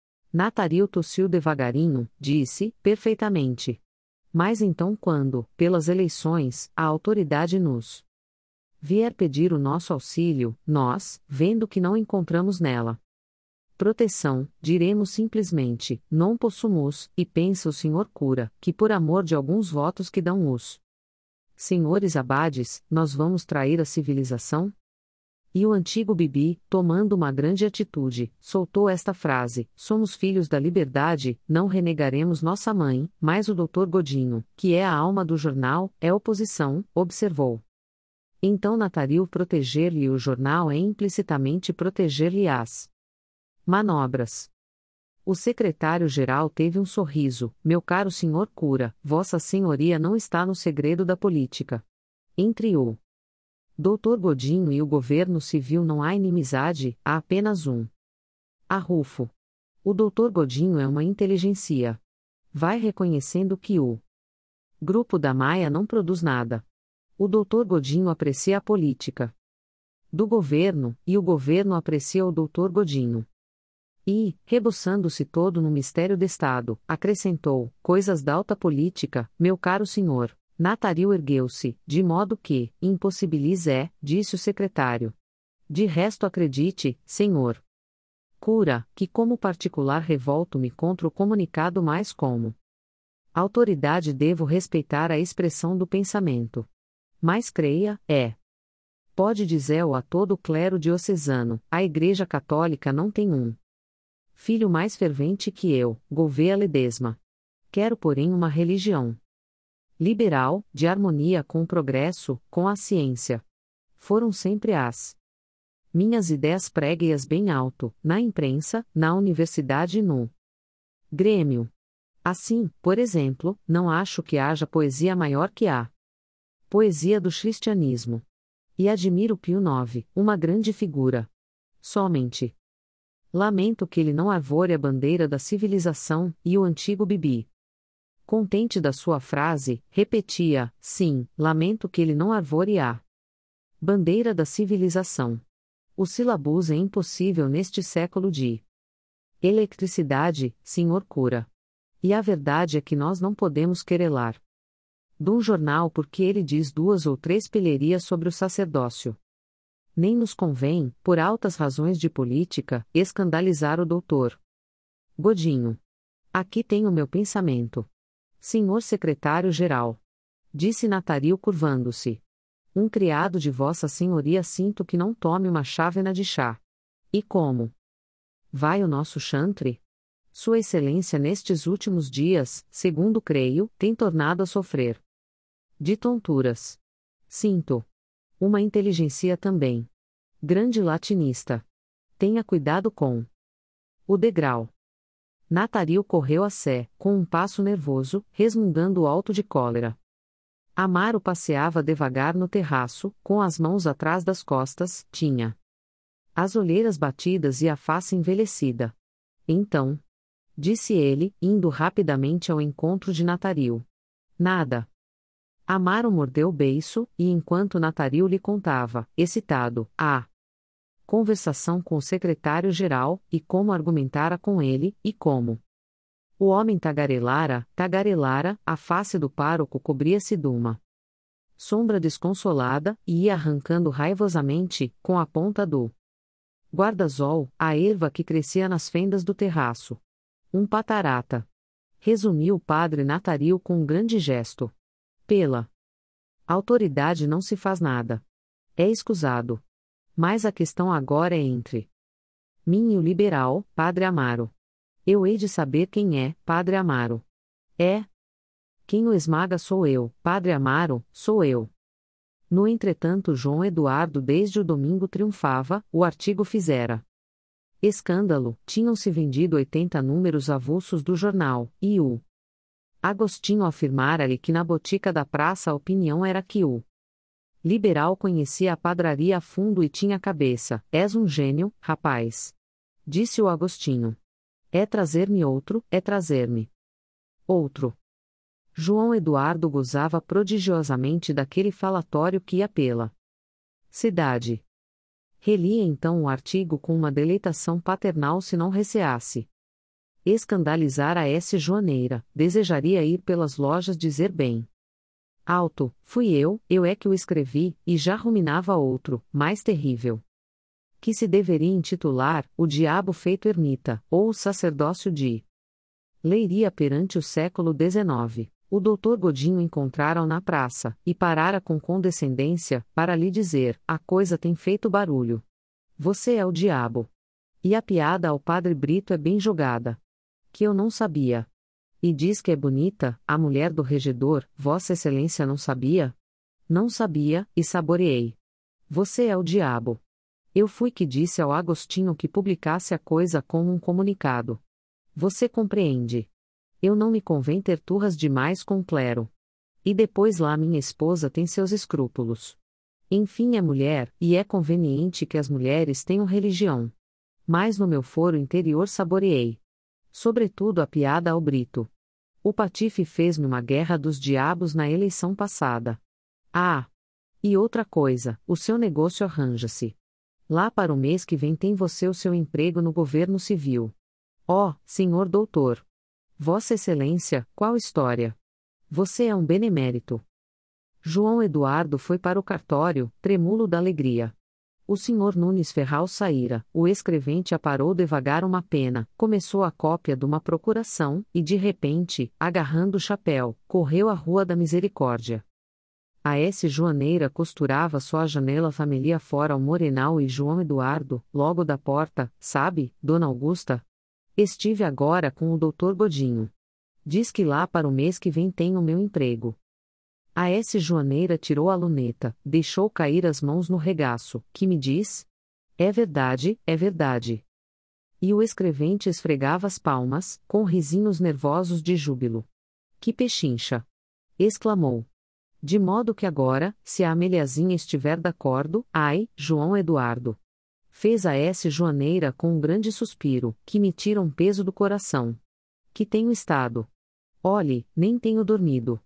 Natário tossiu devagarinho, disse, perfeitamente. Mas então quando, pelas eleições, a autoridade nos vier pedir o nosso auxílio, nós, vendo que não encontramos nela proteção, diremos simplesmente, non possumus, e pensa o senhor cura, que por amor de alguns votos que dão os senhores abades, nós vamos trair a civilização? E o antigo Bibi, tomando uma grande atitude, soltou esta frase: somos filhos da liberdade, não renegaremos nossa mãe, mas o doutor Godinho, que é a alma do jornal, é oposição, observou. Então Nataril proteger-lhe o jornal é implicitamente proteger-lhe as manobras. O secretário-geral teve um sorriso: meu caro senhor cura, vossa senhoria não está no segredo da política. Entre o doutor Godinho e o governo civil não há inimizade, há apenas um arrufo. O doutor Godinho é uma inteligência. Vai reconhecendo que o grupo da Maia não produz nada. O doutor Godinho aprecia a política do governo, e o governo aprecia o doutor Godinho. E, rebuçando-se todo no mistério de Estado, acrescentou: coisas da alta política, meu caro senhor. Nataril ergueu-se, de modo que, impossibilize é, disse o secretário. De resto acredite, senhor cura, que como particular revolto-me contra o comunicado, mais como autoridade devo respeitar a expressão do pensamento. Mas creia, é. Pode dizer-o a todo o clero diocesano, a Igreja Católica não tem um filho mais fervente que eu, Gouveia Ledesma. Quero porém uma religião liberal, de harmonia com o progresso, com a ciência. Foram sempre as minhas ideias, pregue-as bem alto, na imprensa, na universidade e no Grêmio. Assim, por exemplo, não acho que haja poesia maior que a poesia do cristianismo. E admiro Pio nono, uma grande figura. Somente lamento que ele não arvore a bandeira da civilização, e o antigo Bibi, contente da sua frase, repetia: sim, lamento que ele não arvore a bandeira da civilização. O silabus é impossível neste século de eletricidade, senhor cura. E a verdade é que nós não podemos querelar de um jornal porque ele diz duas ou três pilherias sobre o sacerdócio. Nem nos convém, por altas razões de política, escandalizar o doutor Godinho. Aqui tem o meu pensamento. Senhor secretário-geral, disse Nataril curvando-se. Um criado de vossa senhoria sinto que não tome uma chávena de chá. E como vai o nosso chantre? Sua excelência nestes últimos dias, segundo creio, tem tornado a sofrer de tonturas. Sinto. Uma inteligência também. Grande latinista. Tenha cuidado com o degrau. Nataril correu a sé, com um passo nervoso, resmungando alto de cólera. Amaro passeava devagar no terraço, com as mãos atrás das costas, tinha as olheiras batidas e a face envelhecida. Então, disse ele, indo rapidamente ao encontro de Nataril. Nada. Amaro mordeu o beiço, e enquanto Nataril lhe contava, excitado, a conversação com o secretário-geral, e como argumentara com ele, e como o homem tagarelara, tagarelara, a face do pároco cobria-se de uma sombra desconsolada, e ia arrancando raivosamente, com a ponta do guarda-sol, a erva que crescia nas fendas do terraço. Um patarata. Resumiu o padre Nataril com um grande gesto. Pela autoridade não se faz nada. É escusado. Mas a questão agora é entre mim e o liberal, Padre Amaro. Eu hei de saber quem é, Padre Amaro. É. Quem o esmaga sou eu, Padre Amaro, sou eu. No entretanto, João Eduardo desde o domingo triunfava, o artigo fizera escândalo, tinham-se vendido oitenta números avulsos do jornal, e o Agostinho afirmara-lhe que na botica da praça a opinião era que o liberal conhecia a padraria a fundo e tinha cabeça. És um gênio, rapaz. Disse o Agostinho. É trazer-me outro, é trazer-me outro. João Eduardo gozava prodigiosamente daquele falatório que ia pela cidade. Relia então o artigo com uma deleitação paternal se não receasse escandalizar a S. Joaneira, desejaria ir pelas lojas dizer bem alto, fui eu, eu é que o escrevi, e já ruminava outro, mais terrível, que se deveria intitular O Diabo Feito Ermita, ou O Sacerdócio de Leiria perante o século dezenove. O doutor Godinho encontrara-o na praça, e parara com condescendência, para lhe dizer: a coisa tem feito barulho. Você é o diabo. E a piada ao padre Brito é bem jogada. Que eu não sabia. E diz que é bonita, a mulher do regedor, Vossa Excelência não sabia? Não sabia, e saboreei. Você é o diabo. Eu fui que disse ao Agostinho que publicasse a coisa como um comunicado. Você compreende? Eu não me convém ter turras demais com o clero. E depois lá minha esposa tem seus escrúpulos. Enfim é mulher, e é conveniente que as mulheres tenham religião. Mas no meu foro interior saboreei. Sobretudo a piada ao Brito. O Patife fez-me uma guerra dos diabos na eleição passada. Ah! E outra coisa, o seu negócio arranja-se. Lá para o mês que vem tem você o seu emprego no governo civil. Ó, senhor doutor! Vossa Excelência, qual história? Você é um benemérito. João Eduardo foi para o cartório, tremúlo da alegria. O senhor Nunes Ferral saíra, o escrevente aparou devagar uma pena, começou a cópia de uma procuração, e de repente, agarrando o chapéu, correu à Rua da Misericórdia. A S. Joaneira costurava só a janela familiar fora ao Morenal e João Eduardo, logo da porta, sabe, dona Augusta? Estive agora com o doutor Godinho. Diz que lá para o mês que vem tem o meu emprego. A S. Joaneira tirou a luneta, deixou cair as mãos no regaço, que me diz? É verdade, é verdade. E o escrevente esfregava as palmas, com risinhos nervosos de júbilo. Que pechincha! Exclamou. De modo que agora, se a Ameliazinha estiver d'acordo, ai, João Eduardo. Fez a S. Joaneira com um grande suspiro, que me tira um peso do coração. Que tenho estado. Olhe, nem tenho dormido.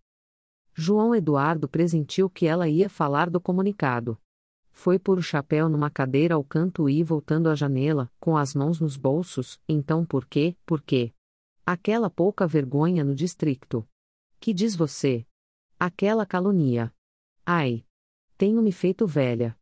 João Eduardo pressentiu que ela ia falar do comunicado. Foi pôr o chapéu numa cadeira ao canto e voltando à janela, com as mãos nos bolsos, então por quê, por quê? Aquela pouca vergonha no districto. Que diz você? Aquela calunia. Ai! Tenho-me feito velha.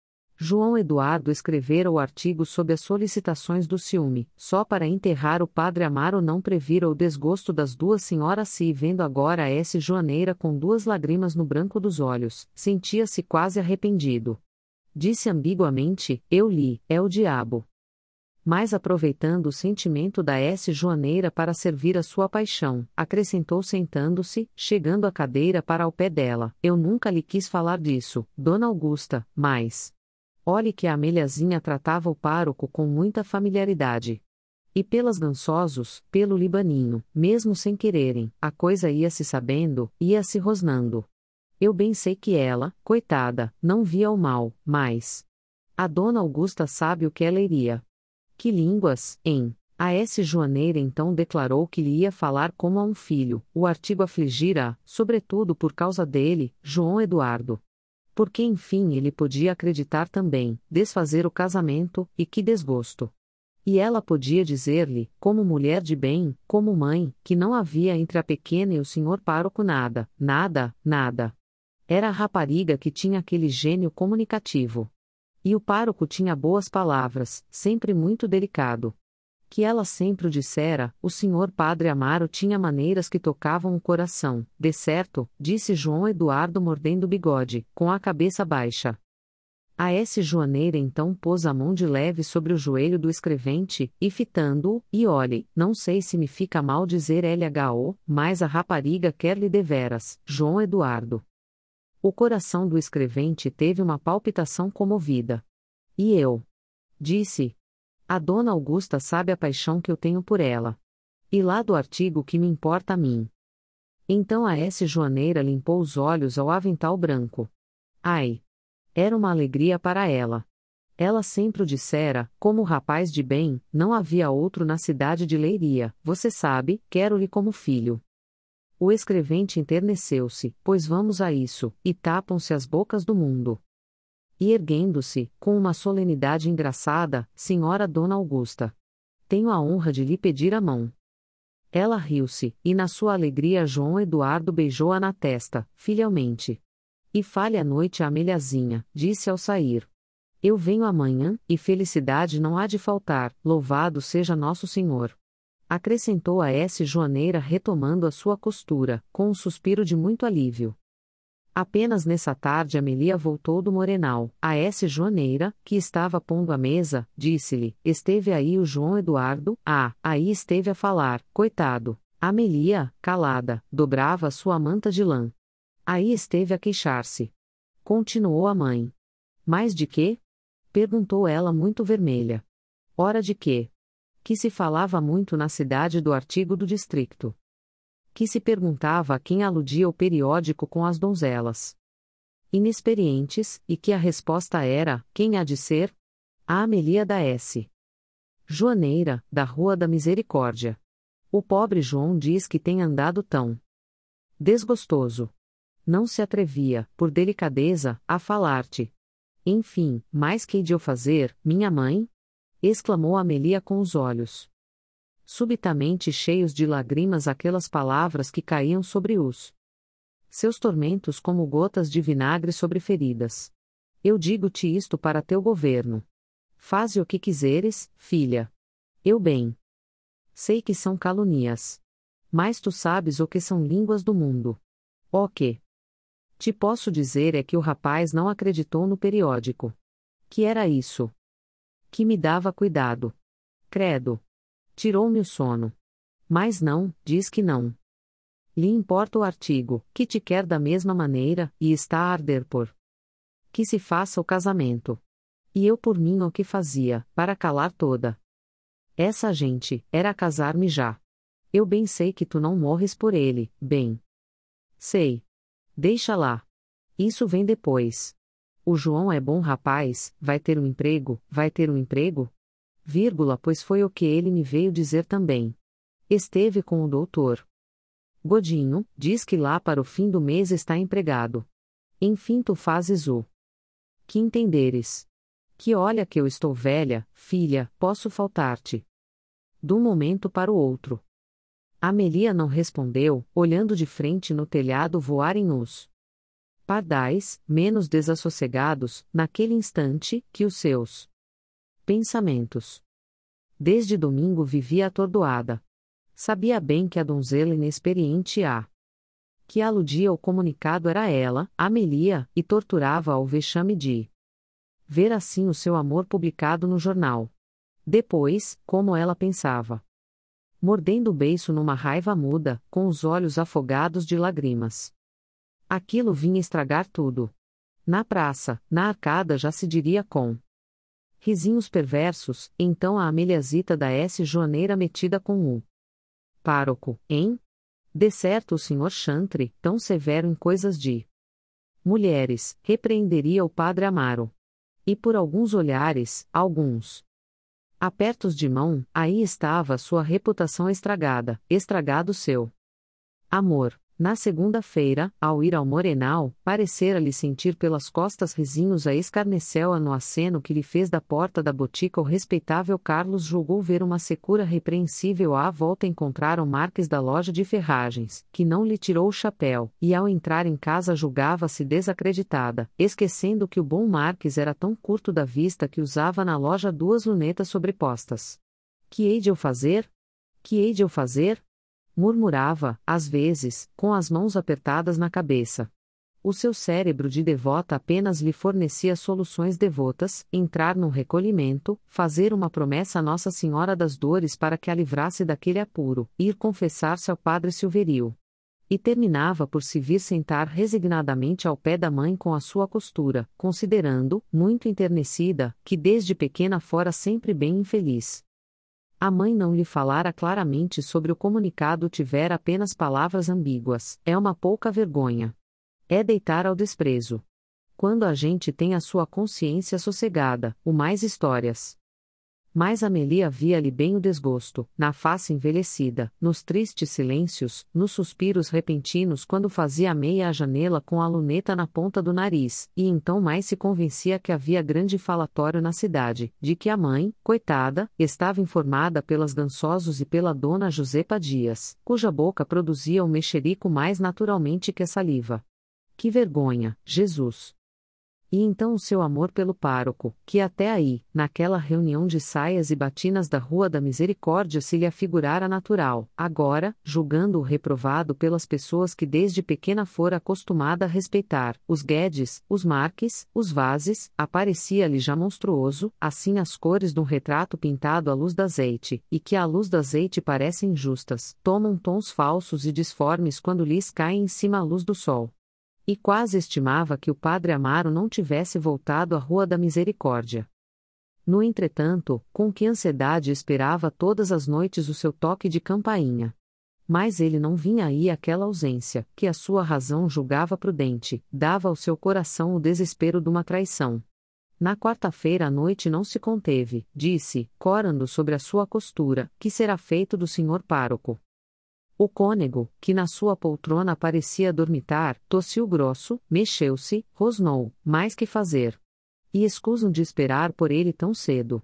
João Eduardo escrevera o artigo sob as solicitações do ciúme, só para enterrar o padre Amaro não previra o desgosto das duas senhoras se vendo agora a S. Joaneira com duas lágrimas no branco dos olhos, sentia-se quase arrependido. Disse ambiguamente, eu li, é o diabo. Mas aproveitando o sentimento da S. Joaneira para servir a sua paixão, acrescentou sentando-se, chegando a cadeira para ao pé dela, eu nunca lhe quis falar disso, dona Augusta, mas... Olhe que a Ameliazinha tratava o pároco com muita familiaridade. E pelas Gansosos, pelo Libaninho, mesmo sem quererem, a coisa ia se sabendo, ia se rosnando. Eu bem sei que ela, coitada, não via o mal, mas... A dona Augusta sabe o que ela iria. Que línguas, hein? A S. Joaneira então declarou que lhe ia falar como a um filho, o artigo afligira, sobretudo por causa dele, João Eduardo. Porque enfim ele podia acreditar também, desfazer o casamento, e que desgosto. E ela podia dizer-lhe, como mulher de bem, como mãe, que não havia entre a pequena e o senhor pároco nada, nada, nada. Era a rapariga que tinha aquele gênio comunicativo. E o pároco tinha boas palavras, sempre muito delicado. Que ela sempre o dissera, o senhor padre Amaro tinha maneiras que tocavam o coração, de certo, disse João Eduardo mordendo o bigode, com a cabeça baixa. A S. Joaneira então pôs a mão de leve sobre o joelho do escrevente, e fitando-o, e olhe, não sei se me fica mal dizer L H O, mas a rapariga quer-lhe deveras, João Eduardo. O coração do escrevente teve uma palpitação comovida. E eu? Disse. A dona Augusta sabe a paixão que eu tenho por ela. E lá do artigo que me importa a mim. Então a S. Joaneira limpou os olhos ao avental branco. Ai! Era uma alegria para ela. Ela sempre o dissera, como rapaz de bem, não havia outro na cidade de Leiria, você sabe, quero-lhe como filho. O escrevente enterneceu-se, pois vamos a isso, e tapam-se as bocas do mundo. E erguendo-se, com uma solenidade engraçada, senhora Dona Augusta. Tenho a honra de lhe pedir a mão. Ela riu-se, e na sua alegria João Eduardo beijou-a na testa, filialmente. E fale à noite a Ameliazinha, disse ao sair. Eu venho amanhã, e felicidade não há de faltar, louvado seja Nosso Senhor. acrescentou a S. Joaneira retomando a sua costura, com um suspiro de muito alívio. Apenas nessa tarde Amelia voltou do Morenal. A S. Joaneira, que estava pondo a mesa, disse-lhe: esteve aí o João Eduardo? Ah, aí esteve a falar, coitado. Amelia, calada, dobrava sua manta de lã. Aí esteve a queixar-se. Continuou a mãe. Mais de quê? Perguntou ela muito vermelha. Ora de quê? Que se falava muito na cidade do artigo do distrito. Que se perguntava a quem aludia o periódico com as donzelas inexperientes, e que a resposta era: quem há de ser? A Amelia da S. Joaneira, da Rua da Misericórdia. O pobre João diz que tem andado tão desgostoso. Não se atrevia, por delicadeza, a falar-te. Enfim, mais que hei de eu fazer, minha mãe? Exclamou Amelia com os olhos subitamente cheios de lágrimas, aquelas palavras que caíam sobre os seus tormentos como gotas de vinagre sobre feridas. Eu digo-te isto para teu governo. Faze o que quiseres, filha. Eu bem sei que são calúnias. Mas tu sabes o que são línguas do mundo. O que te posso dizer é que o rapaz não acreditou no periódico. Que era isso? Que me dava cuidado. Credo. Tirou-me o sono. Mas não, diz que não. Lhe importa o artigo, que te quer da mesma maneira, e está a arder por que se faça o casamento. E eu por mim o que fazia, para calar toda essa gente, era casar-me já. Eu bem sei que tu não morres por ele, bem sei. Deixa lá. Isso vem depois. O João é bom rapaz, vai ter um emprego, vai ter um emprego? Vírgula, pois foi o que ele me veio dizer também. Esteve com o doutor Godinho, diz que lá para o fim do mês está empregado. Enfim, tu fazes o que entenderes. Que olha que eu estou velha, filha, posso faltar-te. De um momento para o outro. Amelia não respondeu, olhando de frente no telhado voarem os pardais, menos desassossegados, naquele instante, que os seus pensamentos. Desde domingo vivia atordoada. Sabia bem que a donzela inexperiente a que aludia ao comunicado era ela, Amelia, e torturava ao vexame de ver assim o seu amor publicado no jornal. Depois, como ela pensava, mordendo o beiço numa raiva muda, com os olhos afogados de lágrimas. Aquilo vinha estragar tudo. Na praça, na arcada já se diria com risinhos perversos, então a Ameliazita da S. Joaneira metida com o pároco, hein? De certo o senhor Chantre, tão severo em coisas de mulheres, repreenderia o padre Amaro. E por alguns olhares, alguns apertos de mão, aí estava a sua reputação estragada, estragado seu amor. Na segunda-feira, ao ir ao Morenal, parecera-lhe sentir pelas costas risinhos a escarneceu-a no aceno que lhe fez da porta da botica o respeitável Carlos. Julgou ver uma secura repreensível à volta. Encontrar o Marques da loja de ferragens, que não lhe tirou o chapéu, e ao entrar em casa julgava-se desacreditada, esquecendo que o bom Marques era tão curto da vista que usava na loja duas lunetas sobrepostas. Que hei de eu fazer? Que hei de eu fazer? Murmurava, às vezes, com as mãos apertadas na cabeça. O seu cérebro de devota apenas lhe fornecia soluções devotas: entrar num recolhimento, fazer uma promessa a Nossa Senhora das Dores para que a livrasse daquele apuro, ir confessar-se ao padre Silverio. E terminava por se vir sentar resignadamente ao pé da mãe com a sua costura, considerando, muito enternecida, que desde pequena fora sempre bem infeliz. A mãe não lhe falara claramente sobre o comunicado, tivera apenas palavras ambíguas: é uma pouca vergonha. É deitar ao desprezo. Quando a gente tem a sua consciência sossegada, o mais histórias. Mas Amelia via-lhe bem o desgosto, na face envelhecida, nos tristes silêncios, nos suspiros repentinos quando fazia meia à janela com a luneta na ponta do nariz, e então mais se convencia que havia grande falatório na cidade, de que a mãe, coitada, estava informada pelas Gansosos e pela dona Josepa Dias, cuja boca produzia o mexerico mais naturalmente que a saliva. Que vergonha, Jesus! E então o seu amor pelo pároco, que até aí, naquela reunião de saias e batinas da Rua da Misericórdia se lhe afigurara natural, agora, julgando-o reprovado pelas pessoas que desde pequena fora acostumada a respeitar, os Guedes, os Marques, os Vazes, aparecia-lhe já monstruoso, assim as cores de um retrato pintado à luz do azeite, e que à luz do azeite parecem injustas, tomam tons falsos e disformes quando lhes cai em cima a luz do sol. E quase estimava que o padre Amaro não tivesse voltado à Rua da Misericórdia. No entretanto, com que ansiedade esperava todas as noites o seu toque de campainha. Mas ele não vinha aí aquela ausência, que a sua razão julgava prudente, dava ao seu coração o desespero de uma traição. Na quarta-feira à noite não se conteve, disse, corando sobre a sua costura, que será feito do senhor pároco. O cônego, que na sua poltrona parecia dormitar, tossiu grosso, mexeu-se, rosnou, mais que fazer. E escusam de esperar por ele tão cedo.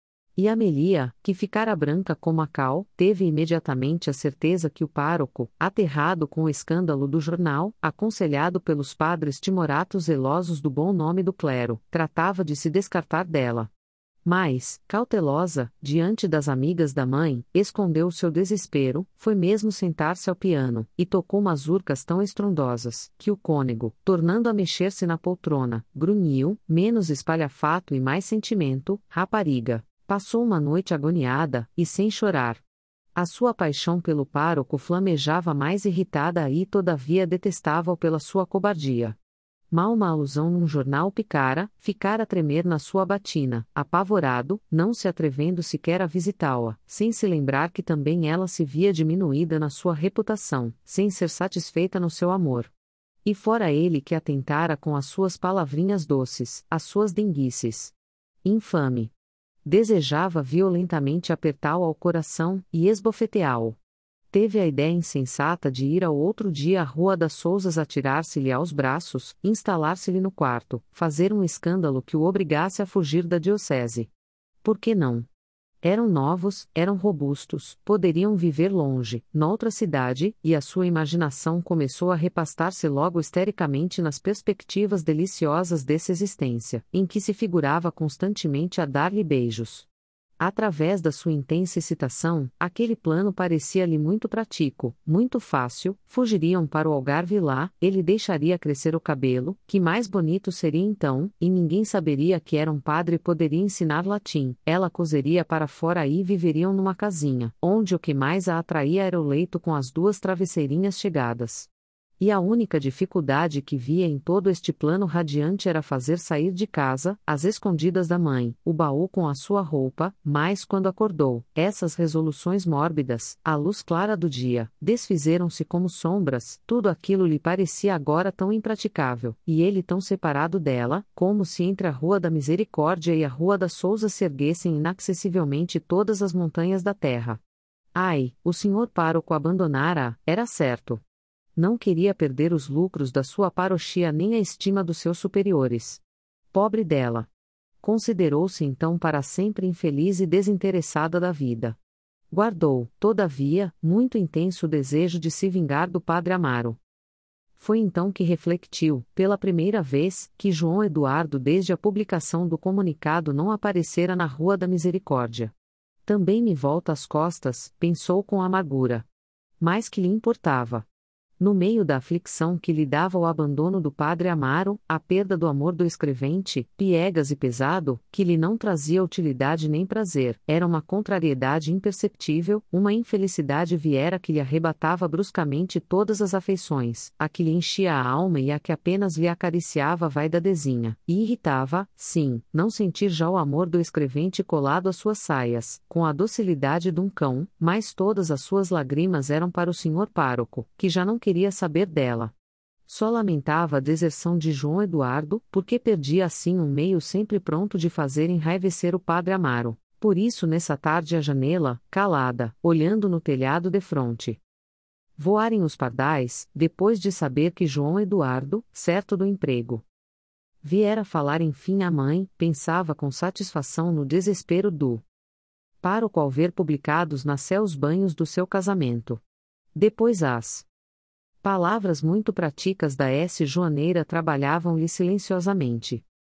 E Amelia, que ficara branca como a cal, teve imediatamente a certeza que o pároco, aterrado com o escândalo do jornal, aconselhado pelos padres timoratos zelosos do bom nome do clero, tratava de se descartar dela. Mas, cautelosa, diante das amigas da mãe, escondeu o seu desespero, foi mesmo sentar-se ao piano, e tocou mazurcas tão estrondosas, que o cônego, tornando a mexer-se na poltrona, grunhiu, menos espalhafato e mais sentimento, rapariga. Passou uma noite agoniada, e sem chorar. A sua paixão pelo pároco flamejava mais irritada e todavia detestava-o pela sua cobardia. Mal uma alusão num jornal picara, ficara a tremer na sua batina, apavorado, não se atrevendo sequer a visitá-la, sem se lembrar que também ela se via diminuída na sua reputação, sem ser satisfeita no seu amor. E fora ele que atentara com as suas palavrinhas doces, as suas denguices. Infame! Desejava violentamente apertá-o ao coração, e esbofeteá-o. Teve a ideia insensata de ir ao outro dia à Rua das Sousas atirar-se-lhe aos braços, instalar-se-lhe no quarto, fazer um escândalo que o obrigasse a fugir da diocese. Por que não? Eram novos, eram robustos, poderiam viver longe, noutra cidade, e a sua imaginação começou a repastar-se logo histericamente nas perspectivas deliciosas dessa existência, em que se figurava constantemente a dar-lhe beijos. Através da sua intensa excitação, aquele plano parecia-lhe muito prático, muito fácil, fugiriam para o Algarve lá, ele deixaria crescer o cabelo, que mais bonito seria então, e ninguém saberia que era um padre e poderia ensinar latim, ela coseria para fora e viveriam numa casinha, onde o que mais a atraía era o leito com as duas travesseirinhas chegadas. E a única dificuldade que via em todo este plano radiante era fazer sair de casa, às escondidas da mãe, o baú com a sua roupa, mas quando acordou, essas resoluções mórbidas, à luz clara do dia, desfizeram-se como sombras, tudo aquilo lhe parecia agora tão impraticável, e ele tão separado dela, como se entre a Rua da Misericórdia e a Rua das Sousas se erguessem inacessivelmente todas as montanhas da terra. Ai, o senhor pároco abandonara-a, era certo. Não queria perder os lucros da sua paroquia nem a estima dos seus superiores. Pobre dela! Considerou-se então para sempre infeliz e desinteressada da vida. Guardou, todavia, muito intenso o desejo de se vingar do padre Amaro. Foi então que refletiu, pela primeira vez, que João Eduardo desde a publicação do comunicado não aparecera na Rua da Misericórdia. Também me volta às costas, pensou com amargura. Mas que lhe importava? No meio da aflição que lhe dava o abandono do padre Amaro, a perda do amor do escrevente, piegas e pesado, que lhe não trazia utilidade nem prazer, era uma contrariedade imperceptível, uma infelicidade viera que lhe arrebatava bruscamente todas as afeições, a que lhe enchia a alma e a que apenas lhe acariciava a vaidadezinha, e irritava, sim, não sentir já o amor do escrevente colado às suas saias, com a docilidade de um cão, mas todas as suas lágrimas eram para o senhor pároco, que já não queria saber dela. Só lamentava a deserção de João Eduardo, porque perdia assim um meio sempre pronto de fazer enraivecer o padre Amaro. Por isso nessa tarde à janela, calada, olhando no telhado defronte. Voarem os pardais, depois de saber que João Eduardo, certo do emprego, viera falar enfim à mãe, pensava com satisfação no desespero do pároco ao ver publicados na Sé os banhos do seu casamento. Depois as palavras muito práticas da S. Joaneira trabalhavam-lhe silenciosamente.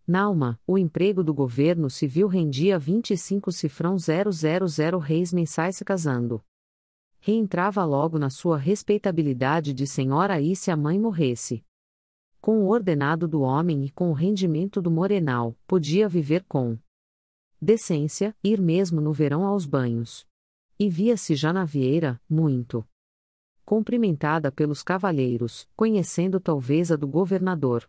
Nauma, o emprego do governo civil rendia vinte e cinco cifrão zero zero zero réis mensais se casando. Reentrava logo na sua respeitabilidade de senhora e se a mãe morresse. Com o ordenado do homem e com o rendimento do morenal, podia viver com decência, ir mesmo no verão aos banhos. E via-se já na vieira, muito cumprimentada pelos cavalheiros, conhecendo talvez a do governador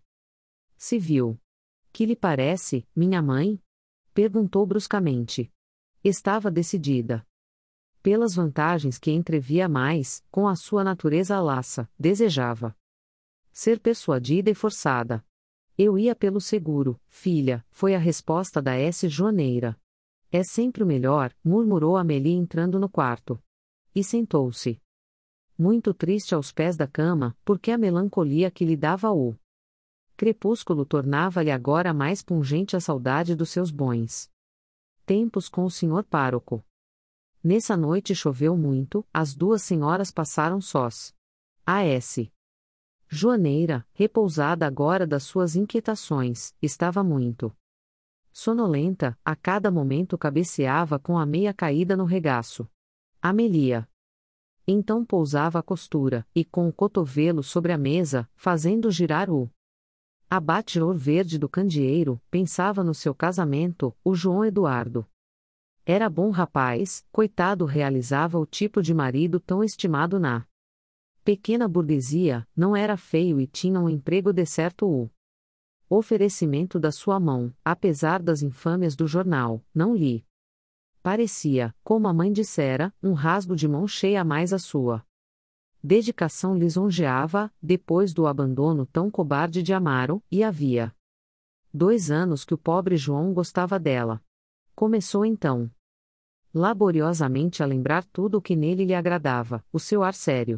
civil. Que lhe parece, minha mãe? Perguntou bruscamente. Estava decidida. Pelas vantagens que entrevia mais, com a sua natureza laça, desejava ser persuadida e forçada. Eu ia pelo seguro, filha, foi a resposta da S. Joaneira. É sempre o melhor, murmurou Amélie entrando no quarto. E sentou-se. Muito triste aos pés da cama, porque a melancolia que lhe dava o crepúsculo tornava-lhe agora mais pungente a saudade dos seus bons tempos com o senhor pároco. Nessa noite choveu muito, as duas senhoras passaram sós. A S. Joaneira, repousada agora das suas inquietações, estava muito sonolenta, a cada momento cabeceava com a meia caída no regaço. Amelia. Então pousava a costura, e com o cotovelo sobre a mesa, fazendo girar o abate-ouro verde do candeeiro, pensava no seu casamento, o João Eduardo. Era bom rapaz, coitado, realizava o tipo de marido tão estimado na pequena burguesia, não era feio e tinha um emprego decerto. O oferecimento da sua mão, apesar das infâmias do jornal, não lhe parecia, como a mãe dissera, um rasgo de mão cheia a mais a sua dedicação lisonjeava, depois do abandono tão cobarde de Amaro, e havia dois anos que o pobre João gostava dela. Começou então laboriosamente a lembrar tudo o que nele lhe agradava, o seu ar sério,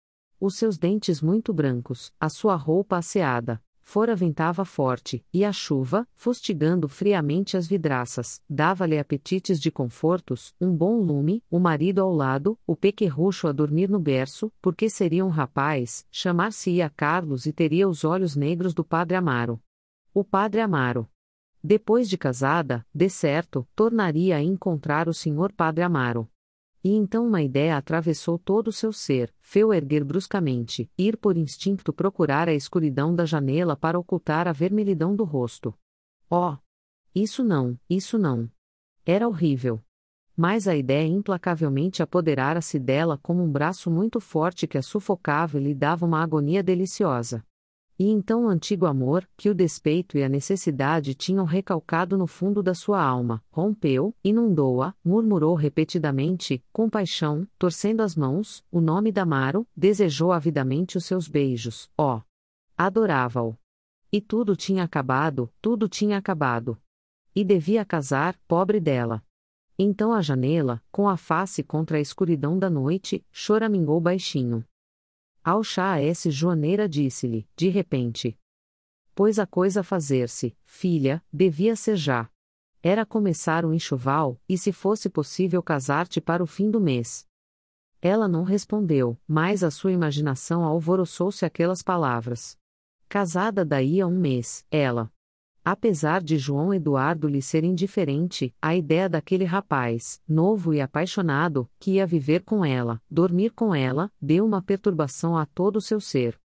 os seus dentes muito brancos, a sua roupa asseada. Fora ventava forte, e a chuva, fustigando friamente as vidraças, dava-lhe apetites de confortos, um bom lume, o marido ao lado, o pequerrucho a dormir no berço, porque seria um rapaz, chamar-se-ia Carlos e teria os olhos negros do padre Amaro. O padre Amaro. Depois de casada, de certo, tornaria a encontrar o senhor padre Amaro. E então uma ideia atravessou todo o seu ser, fê-o erguer bruscamente, ir por instinto procurar a escuridão da janela para ocultar a vermelhidão do rosto. Oh! Isso não, isso não. Era horrível. Mas a ideia implacavelmente apoderara-se dela como um braço muito forte que a sufocava e lhe dava uma agonia deliciosa. E então o antigo amor, que o despeito e a necessidade tinham recalcado no fundo da sua alma, rompeu, inundou-a, murmurou repetidamente, com paixão, torcendo as mãos, o nome de Amaro, desejou avidamente os seus beijos, ó! Oh, adorava-o. E tudo tinha acabado, tudo tinha acabado. E devia casar, pobre dela. Então a janela, com a face contra a escuridão da noite, choramingou baixinho. Ao chá a S. Joaneira disse-lhe, de repente. Pois a coisa a fazer-se, filha, devia ser já. Era começar o enxoval, e se fosse possível casar-te para o fim do mês. Ela não respondeu, mas a sua imaginação alvoroçou-se aquelas palavras. Casada daí a um mês, ela. Apesar de João Eduardo lhe ser indiferente, a ideia daquele rapaz, novo e apaixonado, que ia viver com ela, dormir com ela, deu uma perturbação a todo o seu ser.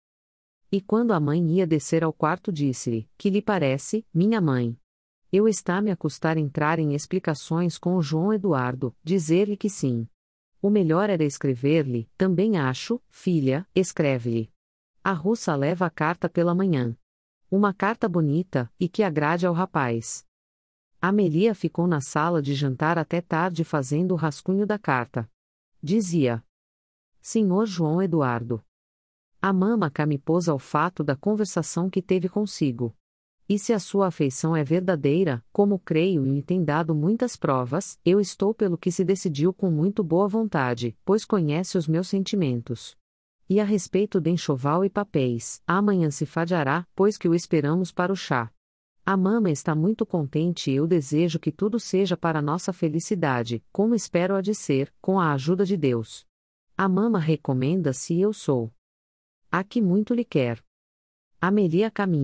E quando a mãe ia descer ao quarto disse-lhe, que lhe parece, minha mãe? Eu está-me a custar entrar em explicações com o João Eduardo, dizer-lhe que sim. O melhor era escrever-lhe, também acho, filha, escreve-lhe. A russa leva a carta pela manhã. Uma carta bonita, e que agrade ao rapaz. Amelia ficou na sala de jantar até tarde fazendo o rascunho da carta. Dizia: Senhor João Eduardo. A mama cá me pôs ao fato da conversação que teve consigo. E se a sua afeição é verdadeira, como creio e me tem dado muitas provas, eu estou pelo que se decidiu com muito boa vontade, pois conhece os meus sentimentos. E a respeito de enxoval e papéis, amanhã se fadiará, pois que o esperamos para o chá. A mama está muito contente e eu desejo que tudo seja para nossa felicidade, como espero há de ser, com a ajuda de Deus. A mama recomenda-se e eu sou a que muito lhe quer. Amelia caminha.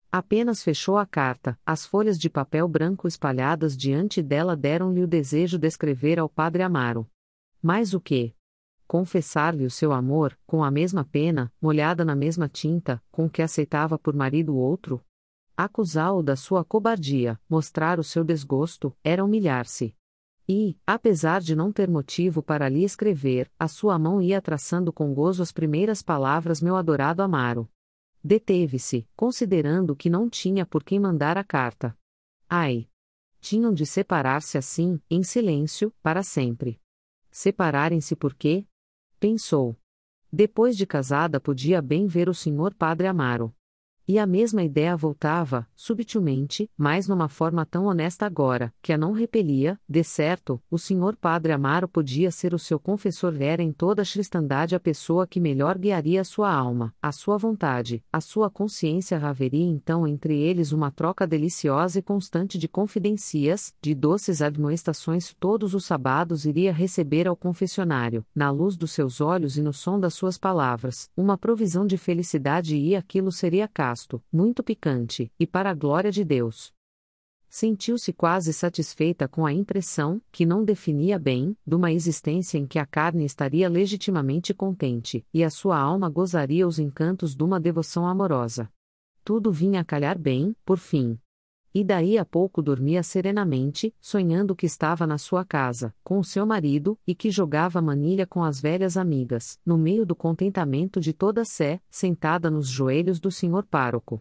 Apenas fechou a carta, as folhas de papel branco espalhadas diante dela deram-lhe o desejo de escrever ao padre Amaro. Mais o quê? Confessar-lhe o seu amor, com a mesma pena, molhada na mesma tinta, com que aceitava por marido outro? Acusá-lo da sua cobardia, mostrar o seu desgosto, era humilhar-se. E, apesar de não ter motivo para lhe escrever, a sua mão ia traçando com gozo as primeiras palavras: meu adorado Amaro. Deteve-se, considerando que não tinha por quem mandar a carta. Ai! Tinham de separar-se assim, em silêncio, para sempre. Separarem-se por quê? Pensou. Depois de casada podia bem ver o senhor padre Amaro. E a mesma ideia voltava, subtilmente, mas numa forma tão honesta agora, que a não repelia. De certo, o senhor padre Amaro podia ser o seu confessor, era em toda a cristandade a pessoa que melhor guiaria a sua alma, a sua vontade, a sua consciência. Haveria então entre eles uma troca deliciosa e constante de confidências, de doces admoestações. Todos os sábados iria receber ao confessionário, na luz dos seus olhos e no som das suas palavras, uma provisão de felicidade, e aquilo seria casto, muito picante, e para a glória de Deus. Sentiu-se quase satisfeita com a impressão, que não definia bem, de uma existência em que a carne estaria legitimamente contente, e a sua alma gozaria os encantos de uma devoção amorosa. Tudo vinha a calhar bem, por fim. E daí a pouco dormia serenamente, sonhando que estava na sua casa, com o seu marido, e que jogava manilha com as velhas amigas, no meio do contentamento de toda a sé, sentada nos joelhos do senhor pároco.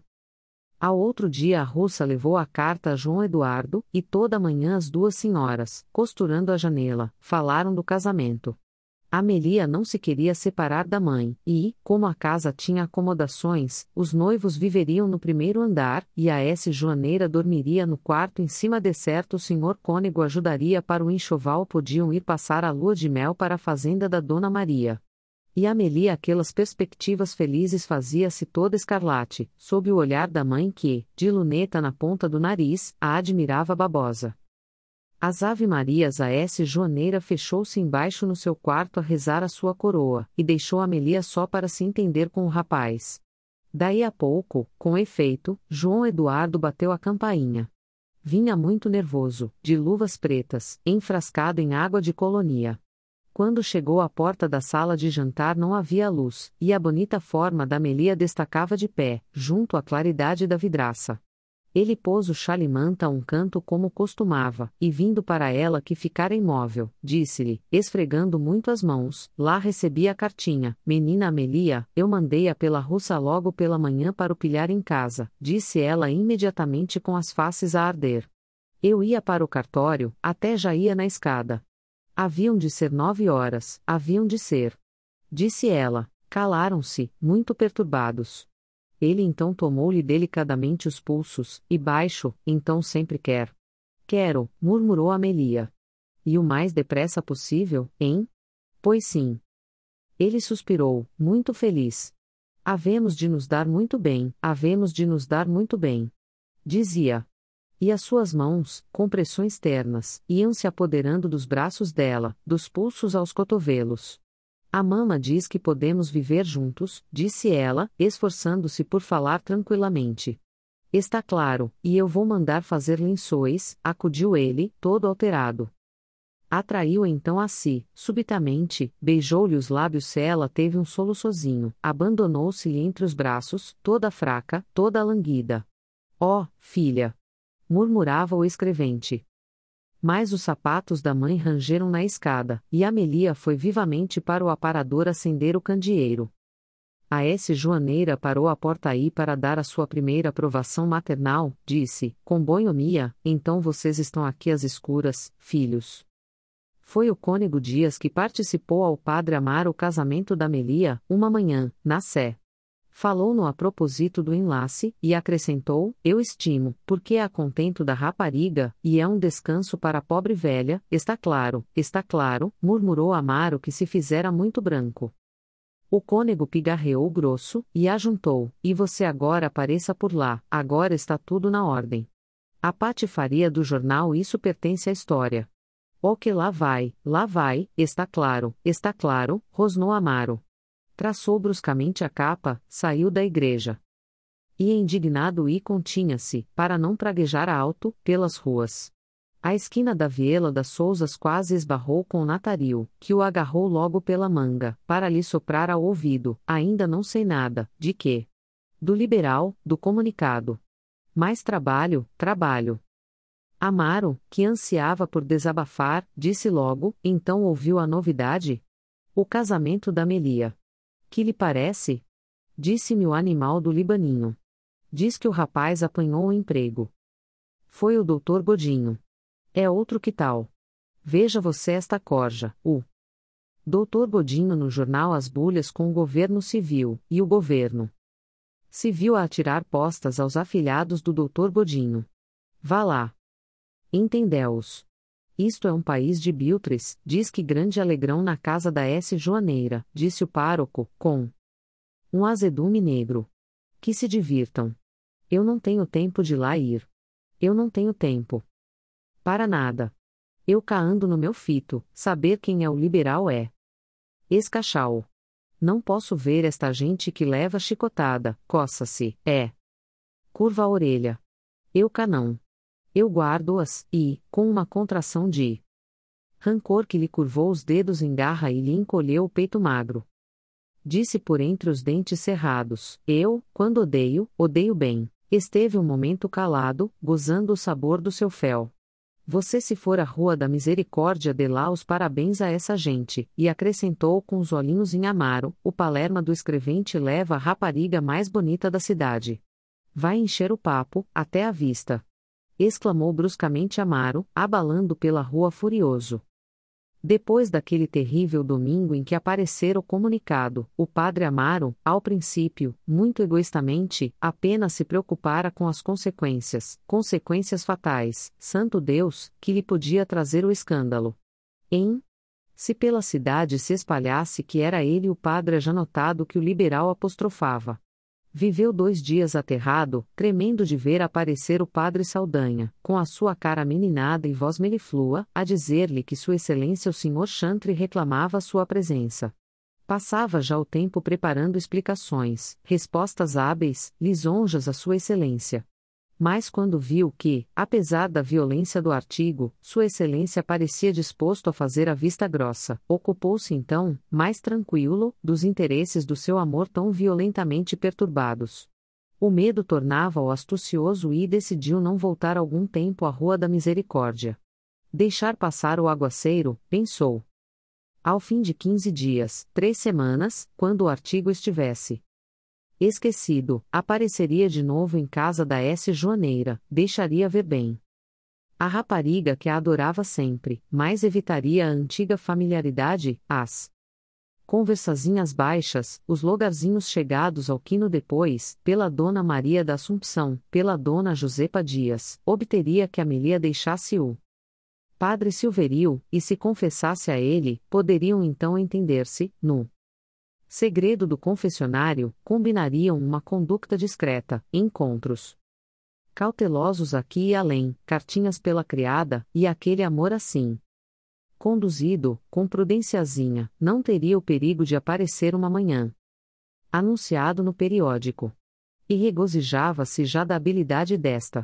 Ao outro dia a russa levou a carta a João Eduardo, e toda a manhã as duas senhoras, costurando a janela, falaram do casamento. Amelia não se queria separar da mãe, e, como a casa tinha acomodações, os noivos viveriam no primeiro andar, e a S. Joaneira dormiria no quarto em cima. De certo o senhor cônego ajudaria para o enxoval. Podiam ir passar a lua de mel para a fazenda da Dona Maria. E Amelia, aquelas perspectivas felizes, fazia-se toda escarlate, sob o olhar da mãe que, de luneta na ponta do nariz, a admirava babosa. As Ave-Marias. A S. Joaneira fechou-se embaixo no seu quarto a rezar a sua coroa, e deixou Amelia só para se entender com o rapaz. Daí a pouco, com efeito, João Eduardo bateu a campainha. Vinha muito nervoso, de luvas pretas, enfrascado em água de colonia. Quando chegou à porta da sala de jantar não havia luz, e a bonita forma da Amelia destacava de pé, junto à claridade da vidraça. Ele pôs o xale-manta a um canto como costumava, e vindo para ela que ficara imóvel, disse-lhe, esfregando muito as mãos: lá recebi a cartinha, menina Amelia, eu mandei-a pela russa logo pela manhã para o pilhar em casa, disse ela imediatamente com as faces a arder. Eu ia para o cartório, até já ia na escada. Haviam de ser nove horas, haviam de ser. Disse ela. Calaram-se, muito perturbados. Ele então tomou-lhe delicadamente os pulsos, e baixo, então sempre quer. Quero, murmurou Amelia. E o mais depressa possível, hein? Pois sim. Ele suspirou, muito feliz. Havemos de nos dar muito bem, havemos de nos dar muito bem. Dizia. E as suas mãos, com pressões ternas, iam se apoderando dos braços dela, dos pulsos aos cotovelos. A mama diz que podemos viver juntos, disse ela, esforçando-se por falar tranquilamente. Está claro, e eu vou mandar fazer lençóis, acudiu ele, todo alterado. Atraiu então a si, subitamente, beijou-lhe os lábios. Ela teve um soluçozinho, abandonou-se-lhe entre os braços, toda fraca, toda languida. Ó, oh, filha! Murmurava o escrevente. Mas os sapatos da mãe rangeram na escada, e Amelia foi vivamente para o aparador acender o candeeiro. A S. Joaneira parou à porta aí para dar a sua primeira aprovação maternal, disse, com bonhomia, então vocês estão aqui às escuras, filhos. Foi o cônego Dias que participou ao padre Amaro o casamento da Amelia, uma manhã, na Sé. Falou-no a propósito do enlace, e acrescentou, eu estimo, porque é a contento da rapariga, e é um descanso para a pobre velha, está claro, está claro, murmurou Amaro que se fizera muito branco. O cônego pigarreou grosso, e ajuntou, e você agora apareça por lá, agora está tudo na ordem. A patifaria do jornal, isso pertence à história. O que lá vai, lá vai, está claro, está claro, rosnou Amaro. Traçou bruscamente a capa, saiu da igreja. E indignado e continha-se, para não praguejar alto, pelas ruas. A esquina da Viela das Sousas quase esbarrou com o Nataril, que o agarrou logo pela manga, para lhe soprar ao ouvido: ainda não sei nada, de quê? Do liberal, do comunicado. Mais trabalho, trabalho. Amaro, que ansiava por desabafar, disse logo: então ouviu a novidade? O casamento da Melia. Que lhe parece? Disse-me o animal do Libaninho. Diz que o rapaz apanhou o emprego. Foi o doutor Godinho. É outro que tal. Veja você esta corja, o doutor Godinho no jornal As Bulhas com o governo civil, e o governo civil a atirar postas aos afilhados do doutor Godinho. Vá lá. Entendeu-os. Isto é um país de biltres, diz que grande alegrão na casa da S. Joaneira, disse o pároco, com um azedume negro. Que se divirtam. Eu não tenho tempo de lá ir. Eu não tenho tempo. Para nada. Eu cá ando no meu fito, saber quem é o liberal é. Escachau. Não posso ver esta gente que leva chicotada, coça-se, é. Curva a orelha. Eu cá não. Eu guardo-as, e, com uma contração de rancor que lhe curvou os dedos em garra e lhe encolheu o peito magro, disse por entre os dentes cerrados: eu, quando odeio, odeio bem. Esteve um momento calado, gozando o sabor do seu fel. Você se for à Rua da Misericórdia dê lá os parabéns a essa gente, e acrescentou com os olhinhos em Amaro: o palerma do escrevente leva a rapariga mais bonita da cidade. Vai encher o papo, até a vista. Exclamou bruscamente Amaro, abalando pela rua furioso. Depois daquele terrível domingo em que aparecera o comunicado, o padre Amaro, ao princípio, muito egoístamente, apenas se preocupara com as consequências, consequências fatais, santo Deus, que lhe podia trazer o escândalo. Em se pela cidade se espalhasse que era ele o padre já notado que o liberal apostrofava. Viveu dois dias aterrado, tremendo de ver aparecer o padre Saldanha, com a sua cara meninada e voz meliflua, a dizer-lhe que Sua Excelência o senhor Chantre reclamava sua presença. Passava já o tempo preparando explicações, respostas hábeis, lisonjas a Sua Excelência. Mas quando viu que, apesar da violência do artigo, Sua Excelência parecia disposto a fazer a vista grossa, ocupou-se então, mais tranquilo, dos interesses do seu amor tão violentamente perturbados. O medo tornava-o astucioso e decidiu não voltar algum tempo à Rua da Misericórdia. Deixar passar o aguaceiro, pensou. Ao fim de quinze dias, três semanas, quando o artigo estivesse esquecido, apareceria de novo em casa da S. Joaneira, deixaria ver bem a rapariga que a adorava sempre, mas evitaria a antiga familiaridade, as conversazinhas baixas, os lugarzinhos chegados ao quino depois, pela Dona Maria da Assumpção, pela Dona Josepa Dias, obteria que a Melia deixasse o padre Silverio, e se confessasse a ele, poderiam então entender-se, no segredo do confessionário, combinariam uma conduta discreta, encontros cautelosos aqui e além, cartinhas pela criada, e aquele amor assim conduzido, com prudenciazinha, não teria o perigo de aparecer uma manhã anunciado no periódico. E regozijava-se já da habilidade desta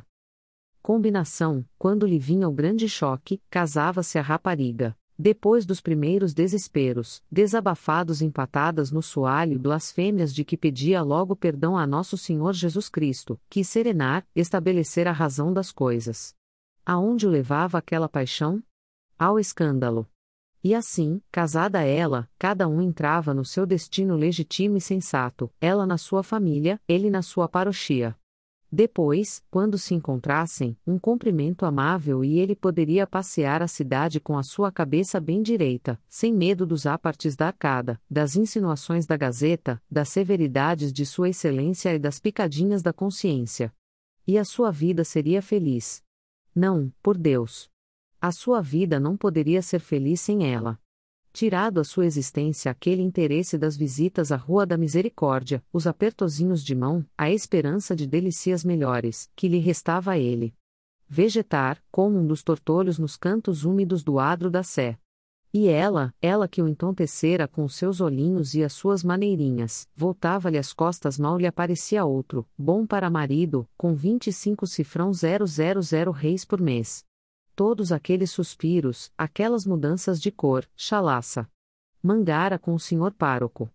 combinação, quando lhe vinha o grande choque, casava-se a rapariga. Depois dos primeiros desesperos, desabafados em patadas no soalho e blasfêmias de que pedia logo perdão a Nosso Senhor Jesus Cristo, quis serenar, estabelecer a razão das coisas. Aonde o levava aquela paixão? Ao escândalo. E assim, casada ela, cada um entrava no seu destino legítimo e sensato, ela na sua família, ele na sua parochia. Depois, quando se encontrassem, um cumprimento amável e ele poderia passear a cidade com a sua cabeça bem direita, sem medo dos apartes da arcada, das insinuações da Gazeta, das severidades de Sua Excelência e das picadinhas da consciência. E a sua vida seria feliz. Não, por Deus. A sua vida não poderia ser feliz sem ela. Tirado a sua existência aquele interesse das visitas à Rua da Misericórdia, os apertozinhos de mão, a esperança de delícias melhores, que lhe restava a ele. Vegetar, como um dos tortolhos nos cantos úmidos do adro da Sé. E ela, ela que o entontecera com os seus olhinhos e as suas maneirinhas, voltava-lhe as costas mal lhe aparecia outro, bom para marido, com vinte e cinco cifrão zero zero zero reis por mês. Todos aqueles suspiros, aquelas mudanças de cor, chalaça. Mangara com o senhor pároco.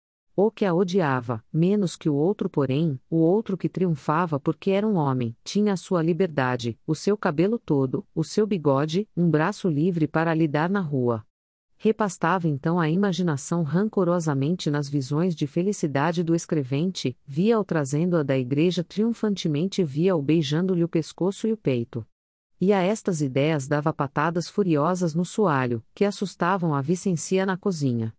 O que a odiava, menos que o outro porém, o outro que triunfava porque era um homem, tinha a sua liberdade, o seu cabelo todo, o seu bigode, um braço livre para lidar na rua. Repastava então a imaginação rancorosamente nas visões de felicidade do escrevente, via-o trazendo-a da igreja triunfantemente e via-o beijando-lhe o pescoço e o peito. E a estas ideias dava patadas furiosas no soalho, que assustavam a Vicencia na cozinha.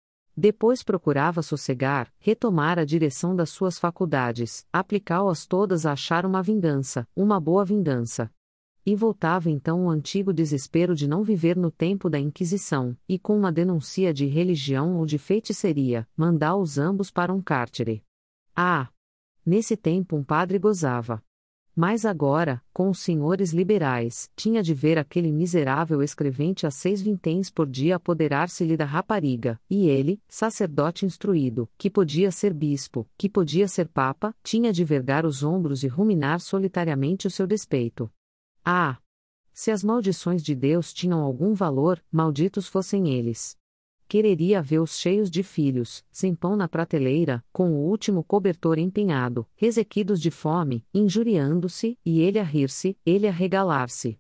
Depois procurava sossegar, retomar a direção das suas faculdades, aplicá-las todas a achar uma vingança, uma boa vingança. E voltava então o antigo desespero de não viver no tempo da Inquisição, e com uma denúncia de religião ou de feitiçaria, mandá-os ambos para um cárcere. Ah! Nesse tempo um padre gozava. Mas agora, com os senhores liberais, tinha de ver aquele miserável escrevente a seis vinténs por dia apoderar-se-lhe da rapariga, e ele, sacerdote instruído, que podia ser bispo, que podia ser papa, tinha de vergar os ombros e ruminar solitariamente o seu despeito. Ah! Se as maldições de Deus tinham algum valor, malditos fossem eles. Quereria vê-los cheios de filhos, sem pão na prateleira, com o último cobertor empenhado, resequidos de fome, injuriando-se, e ele a rir-se, ele a regalar-se.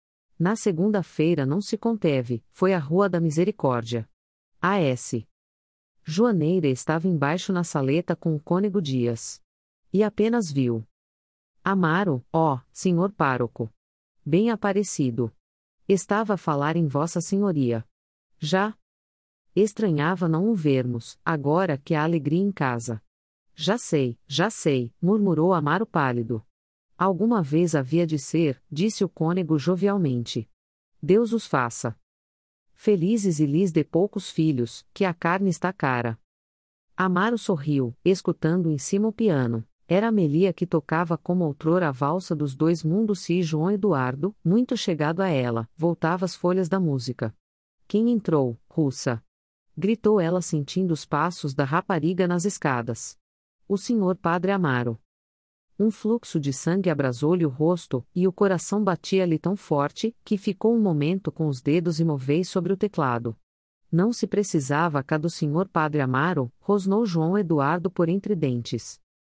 Na segunda-feira não se conteve, foi à Rua da Misericórdia. A S. Joaneira estava embaixo na saleta com o cônego Dias. E apenas viu. Amaro, ó, senhor pároco. Bem aparecido. Estava a falar em Vossa Senhoria. Já? Estranhava não o vermos, agora que há alegria em casa. Já sei, já sei, murmurou Amaro pálido. Alguma vez havia de ser, disse o cônego jovialmente. Deus os faça felizes e lhes dê poucos filhos, que a carne está cara. Amaro sorriu, escutando em cima o piano. Era Amelia que tocava como outrora a valsa dos dois mundos e João Eduardo, muito chegado a ela, voltava as folhas da música. Quem entrou, russa? Gritou ela sentindo os passos da rapariga nas escadas. O senhor Padre Amaro. Um fluxo de sangue abrasou-lhe o rosto, e o coração batia-lhe tão forte, que ficou um momento com os dedos imóveis sobre o teclado. Não se precisava cá do senhor Padre Amaro, rosnou João Eduardo por entre dentes.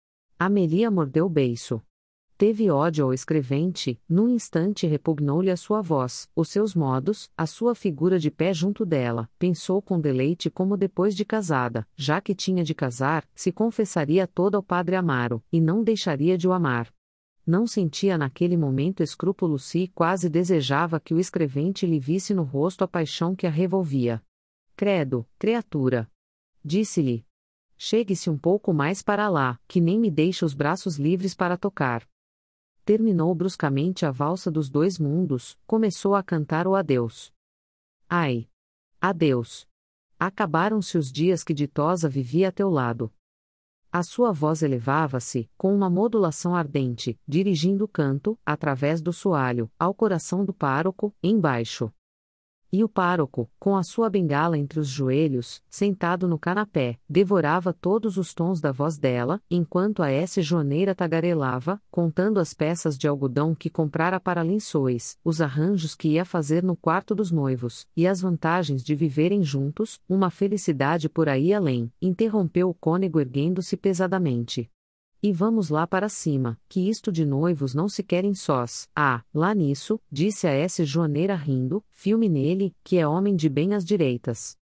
Amelia mordeu o beiço. Teve ódio ao escrevente, num instante repugnou-lhe a sua voz, os seus modos, a sua figura de pé junto dela, pensou com deleite como depois de casada, já que tinha de casar, se confessaria toda ao Padre Amaro, e não deixaria de o amar. Não sentia naquele momento escrúpulos e quase desejava que o escrevente lhe visse no rosto a paixão que a revolvia. Credo, criatura! Disse-lhe. Chegue-se um pouco mais para lá, que nem me deixa os braços livres para tocar. Terminou bruscamente a valsa dos dois mundos, começou a cantar o adeus. Ai! Adeus! Acabaram-se os dias que ditosa vivia a teu lado. A sua voz elevava-se, com uma modulação ardente, dirigindo o canto, através do soalho, ao coração do pároco, embaixo. E o pároco, com a sua bengala entre os joelhos, sentado no canapé, devorava todos os tons da voz dela, enquanto a S. Joaneira tagarelava, contando as peças de algodão que comprara para lençóis, os arranjos que ia fazer no quarto dos noivos, e as vantagens de viverem juntos, uma felicidade por aí além, interrompeu o cônego erguendo-se pesadamente. E vamos lá para cima, que isto de noivos não se querem sós. Ah, lá nisso, disse a S. Joaneira rindo, filme nele, que é homem de bem às direitas.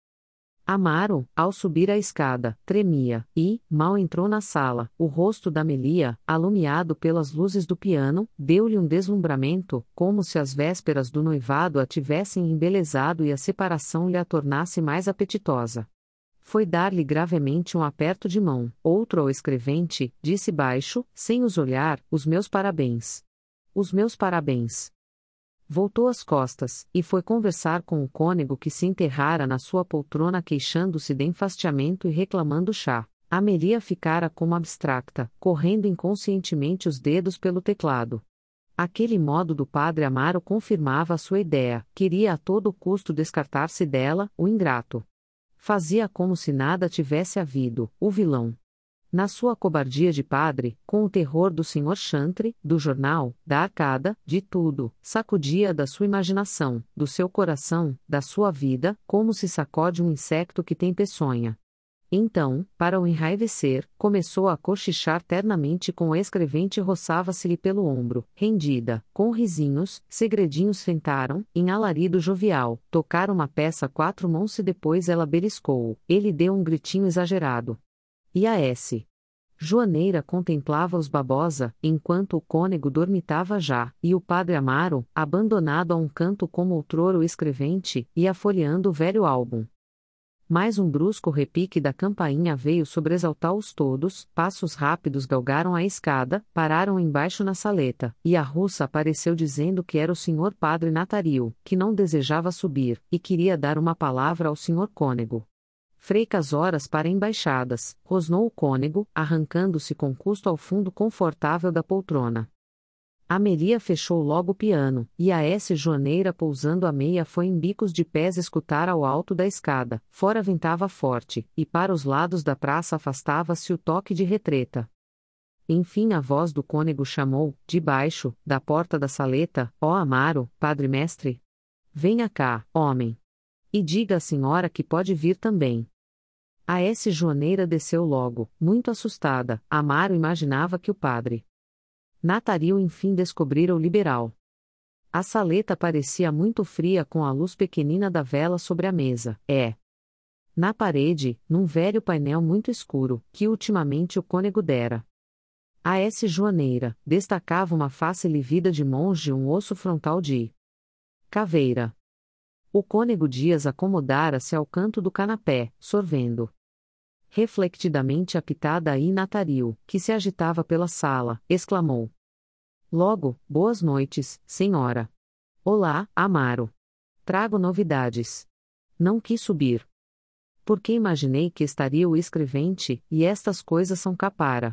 Amaro, ao subir a escada, tremia, e, mal entrou na sala, o rosto da Amelia, alumiado pelas luzes do piano, deu-lhe um deslumbramento, como se as vésperas do noivado a tivessem embelezado e a separação lhe a tornasse mais apetitosa. Foi dar-lhe gravemente um aperto de mão, outro ao escrevente, disse baixo, sem os olhar, os meus parabéns. Os meus parabéns. Voltou as costas, e foi conversar com o cônego que se enterrara na sua poltrona queixando-se de enfastiamento e reclamando chá. Amelia ficara como abstracta, correndo inconscientemente os dedos pelo teclado. Aquele modo do padre Amaro confirmava a sua ideia, queria a todo custo descartar-se dela, o ingrato. Fazia como se nada tivesse havido, o vilão. Na sua cobardia de padre, com o terror do senhor Chantre, do jornal, da arcada, de tudo, sacudia da sua imaginação, do seu coração, da sua vida, como se sacode um insecto que tem peçonha. Então, para o enraivecer, começou a cochichar ternamente com o escrevente e roçava-se-lhe pelo ombro, rendida, com risinhos, segredinhos fentaram, em alarido jovial, tocaram uma peça quatro mãos e depois ela beliscou-o, ele deu um gritinho exagerado. E a S. Joaneira contemplava os babosa, enquanto o cônego dormitava já, e o padre Amaro, abandonado a um canto como outrora o escrevente, ia folheando o velho álbum. Mais um brusco repique da campainha veio sobressaltá-los todos, passos rápidos galgaram a escada, pararam embaixo na saleta, e a russa apareceu dizendo que era o senhor padre Natario, que não desejava subir, e queria dar uma palavra ao senhor cônego. Freitas horas para embaixadas, rosnou o cônego, arrancando-se com custo ao fundo confortável da poltrona. A Meria fechou logo o piano, e a S. Joaneira pousando a meia foi em bicos de pés escutar ao alto da escada, fora ventava forte, e para os lados da praça afastava-se o toque de retreta. Enfim a voz do cônego chamou, de baixo, da porta da saleta, ó Amaro, padre mestre. Venha cá, homem. E diga à senhora que pode vir também. A S. Joaneira desceu logo, muito assustada, Amaro imaginava que o padre Natario enfim descobrira o liberal. A saleta parecia muito fria com a luz pequenina da vela sobre a mesa, é. Na parede, num velho painel muito escuro, que ultimamente o cônego dera. A S. Joaneira, destacava uma face livida de monge e um osso frontal de caveira. O cônego Dias acomodara-se ao canto do canapé, sorvendo reflectidamente a pitada aí Natario, que se agitava pela sala, exclamou. Logo, boas noites, senhora. Olá, Amaro. Trago novidades. Não quis subir. Porque imaginei que estaria o escrevente, e estas coisas são capara.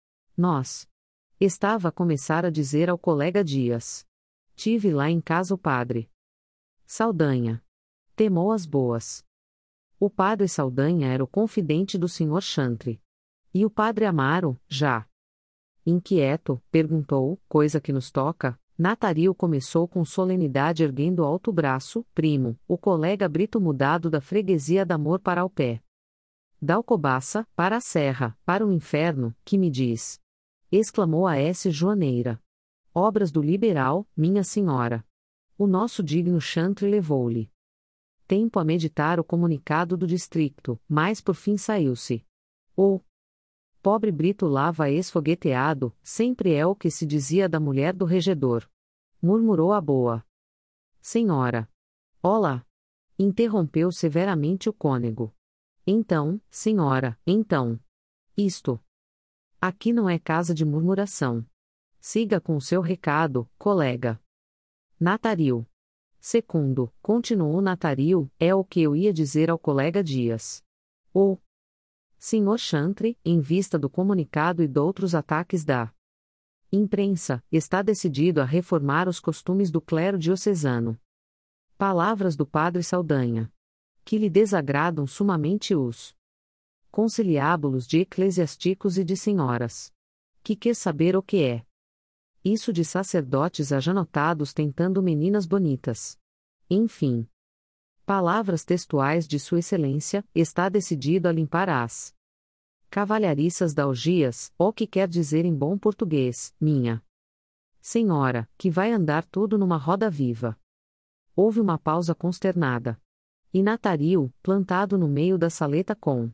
Nós. Estava a começar a dizer ao colega Dias. Tive lá em casa o padre Saldanha. Temou as boas. O padre Saldanha era o confidente do senhor Chantre. E o padre Amaro, já inquieto, perguntou, coisa que nos toca. Natario começou com solenidade erguendo alto o braço, primo, o colega Brito mudado da freguesia da Amor para o pé. Da Alcobaça, para a serra, para o inferno, que me diz? Exclamou a S. Joaneira. Obras do liberal, minha senhora. O nosso digno Chantre levou-lhe tempo a meditar o comunicado do distrito, mas por fim saiu-se. O pobre Brito lava esfogueteado, sempre é o que se dizia da mulher do regedor. Murmurou a boa senhora. Olá! Interrompeu severamente o cônego. Então, senhora, então. Isto. Aqui não é casa de murmuração. Siga com o seu recado, colega. Natario. Segundo, continuou Natario, é o que eu ia dizer ao colega Dias. O senhor Chantre, em vista do comunicado e doutros ataques da imprensa, está decidido a reformar os costumes do clero diocesano. Palavras do padre Saldanha. Que lhe desagradam sumamente os conciliábulos de eclesiásticos e de senhoras. Que quer saber o que é isso de sacerdotes ajanotados tentando meninas bonitas. Enfim. Palavras textuais de Sua Excelência, está decidido a limpar as cavalhariças da algias, ou que quer dizer em bom português, minha senhora, que vai andar tudo numa roda viva. Houve uma pausa consternada. E Natario, plantado no meio da saleta com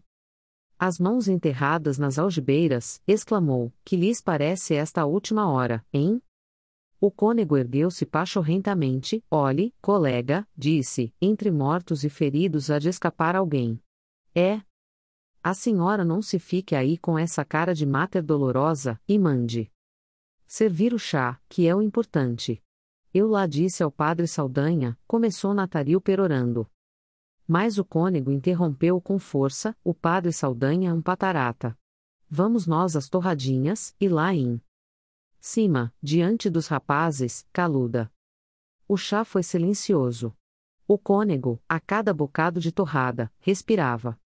as mãos enterradas nas algibeiras, exclamou, que lhes parece esta última hora, hein? O cônego ergueu-se pachorrentamente, olhe, colega, disse, entre mortos e feridos há de escapar alguém. É? A senhora não se fique aí com essa cara de máter dolorosa, e mande servir o chá, que é o importante. Eu lá disse ao padre Saldanha, começou Natario perorando. Mas o cônego interrompeu com força, o padre Saldanha é um patarata. Vamos nós às torradinhas, e lá em Cima, diante dos rapazes, caluda. O chá foi silencioso. O cônego, a cada bocado de torrada, respirava.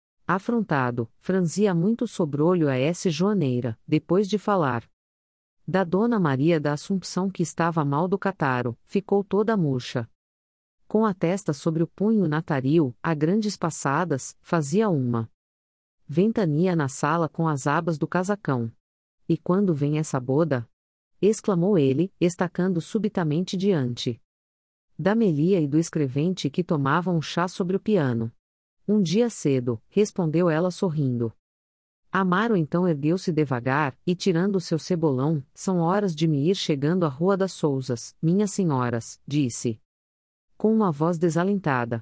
Afrontado, franzia muito o sobrolho a essa joaneira, depois de falar. Da Dona Maria da Assumpção que estava mal do cataro, ficou toda murcha. Com a testa sobre o punho nataril, a grandes passadas, fazia uma ventania na sala com as abas do casacão. E quando vem essa boda? Exclamou ele, estacando subitamente diante da Melia e do escrevente que tomavam um chá sobre o piano. Um dia cedo, respondeu ela sorrindo. Amaro então ergueu-se devagar, e tirando o seu cebolão, são horas de me ir chegando à Rua das Sousas, minhas senhoras, disse. Com uma voz desalentada.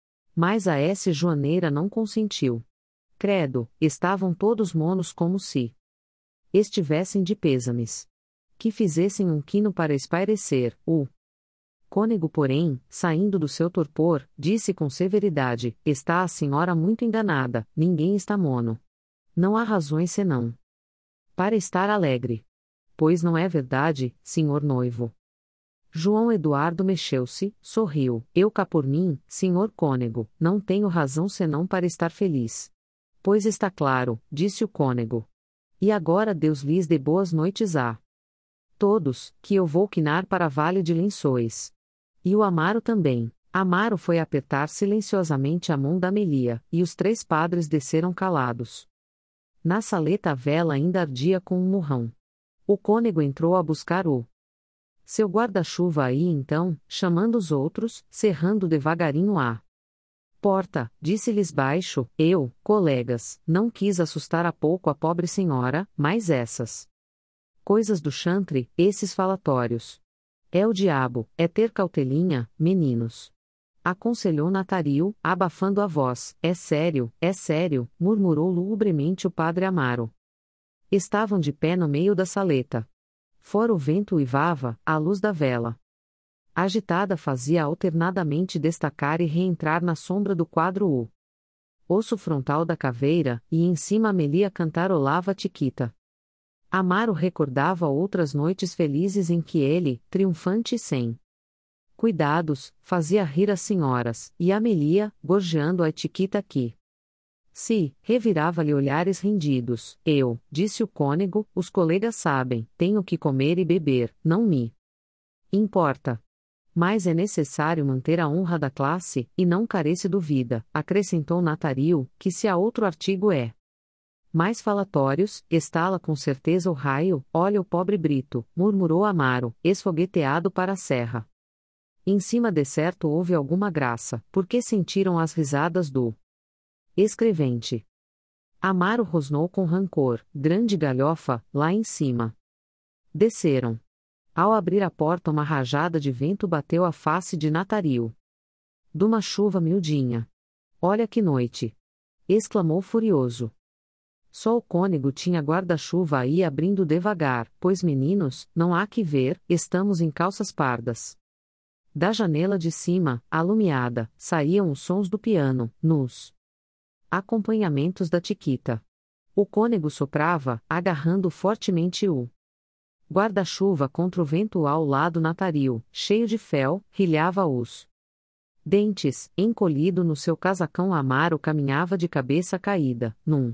Mas a S. Joaneira não consentiu. Credo, estavam todos monos como se estivessem de pêsames. Que fizessem um quino para espairecer, o cônego, porém, saindo do seu torpor, disse com severidade: está a senhora muito enganada, ninguém está mono. Não há razões senão para estar alegre. Pois não é verdade, senhor noivo? João Eduardo mexeu-se, sorriu. Eu cá por mim, senhor cônego, não tenho razão senão para estar feliz. Pois está claro, disse o cônego. E agora Deus lhes dê boas noites a todos, que eu vou quinar para Vale de Lençóis. E o Amaro também. Amaro foi apertar silenciosamente a mão da Melia, e os três padres desceram calados. Na saleta a vela ainda ardia com um murrão. O cônego entrou a buscar o seu guarda-chuva aí então, chamando os outros, cerrando devagarinho a porta, disse-lhes baixo: eu, colegas, não quis assustar há pouco a pobre senhora, mas essas coisas do chantre, esses falatórios. É o diabo, é ter cautelinha, meninos. Aconselhou Nataril, abafando a voz. É sério, é sério, murmurou lugubremente o padre Amaro. Estavam de pé no meio da saleta. Fora o vento uivava, à luz da vela agitada fazia alternadamente destacar e reentrar na sombra do quadro o osso frontal da caveira, e em cima a Melia cantarolava a tiquita. Amaro recordava outras noites felizes em que ele, triunfante e sem cuidados, fazia rir as senhoras, e a Melia, gorjeando a etiqueta aqui. Se, revirava-lhe olhares rendidos. Eu, disse o cônego, os colegas sabem, tenho que comer e beber, não me importa. Mas é necessário manter a honra da classe, e não carece dúvida, acrescentou Nataril, que se há outro artigo é mais falatórios, estala com certeza o raio, olha o pobre Brito, murmurou Amaro, esfogueteado para a serra. Em cima de certo houve alguma graça, porque sentiram as risadas do escrevente. Amaro rosnou com rancor, grande galhofa, lá em cima. Desceram. Ao abrir a porta uma rajada de vento bateu a face de Nataril. Duma chuva miudinha. Olha que noite! Exclamou furioso. Só o cônego tinha guarda-chuva aí abrindo devagar, pois meninos, não há que ver, estamos em calças pardas. Da janela de cima, alumiada, saíam os sons do piano, nos acompanhamentos da tiquita. O cônego soprava, agarrando fortemente o guarda-chuva contra o vento ao lado Nataril, cheio de fel, rilhava os dentes, encolhido no seu casacão. Amaro caminhava de cabeça caída, num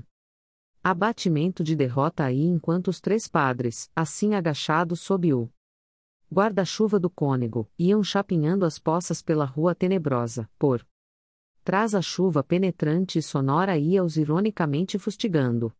abatimento de derrota aí enquanto os três padres, assim agachados sob o guarda-chuva do cônego, iam chapinhando as poças pela rua tenebrosa, por trás a chuva penetrante e sonora ia-os ironicamente fustigando.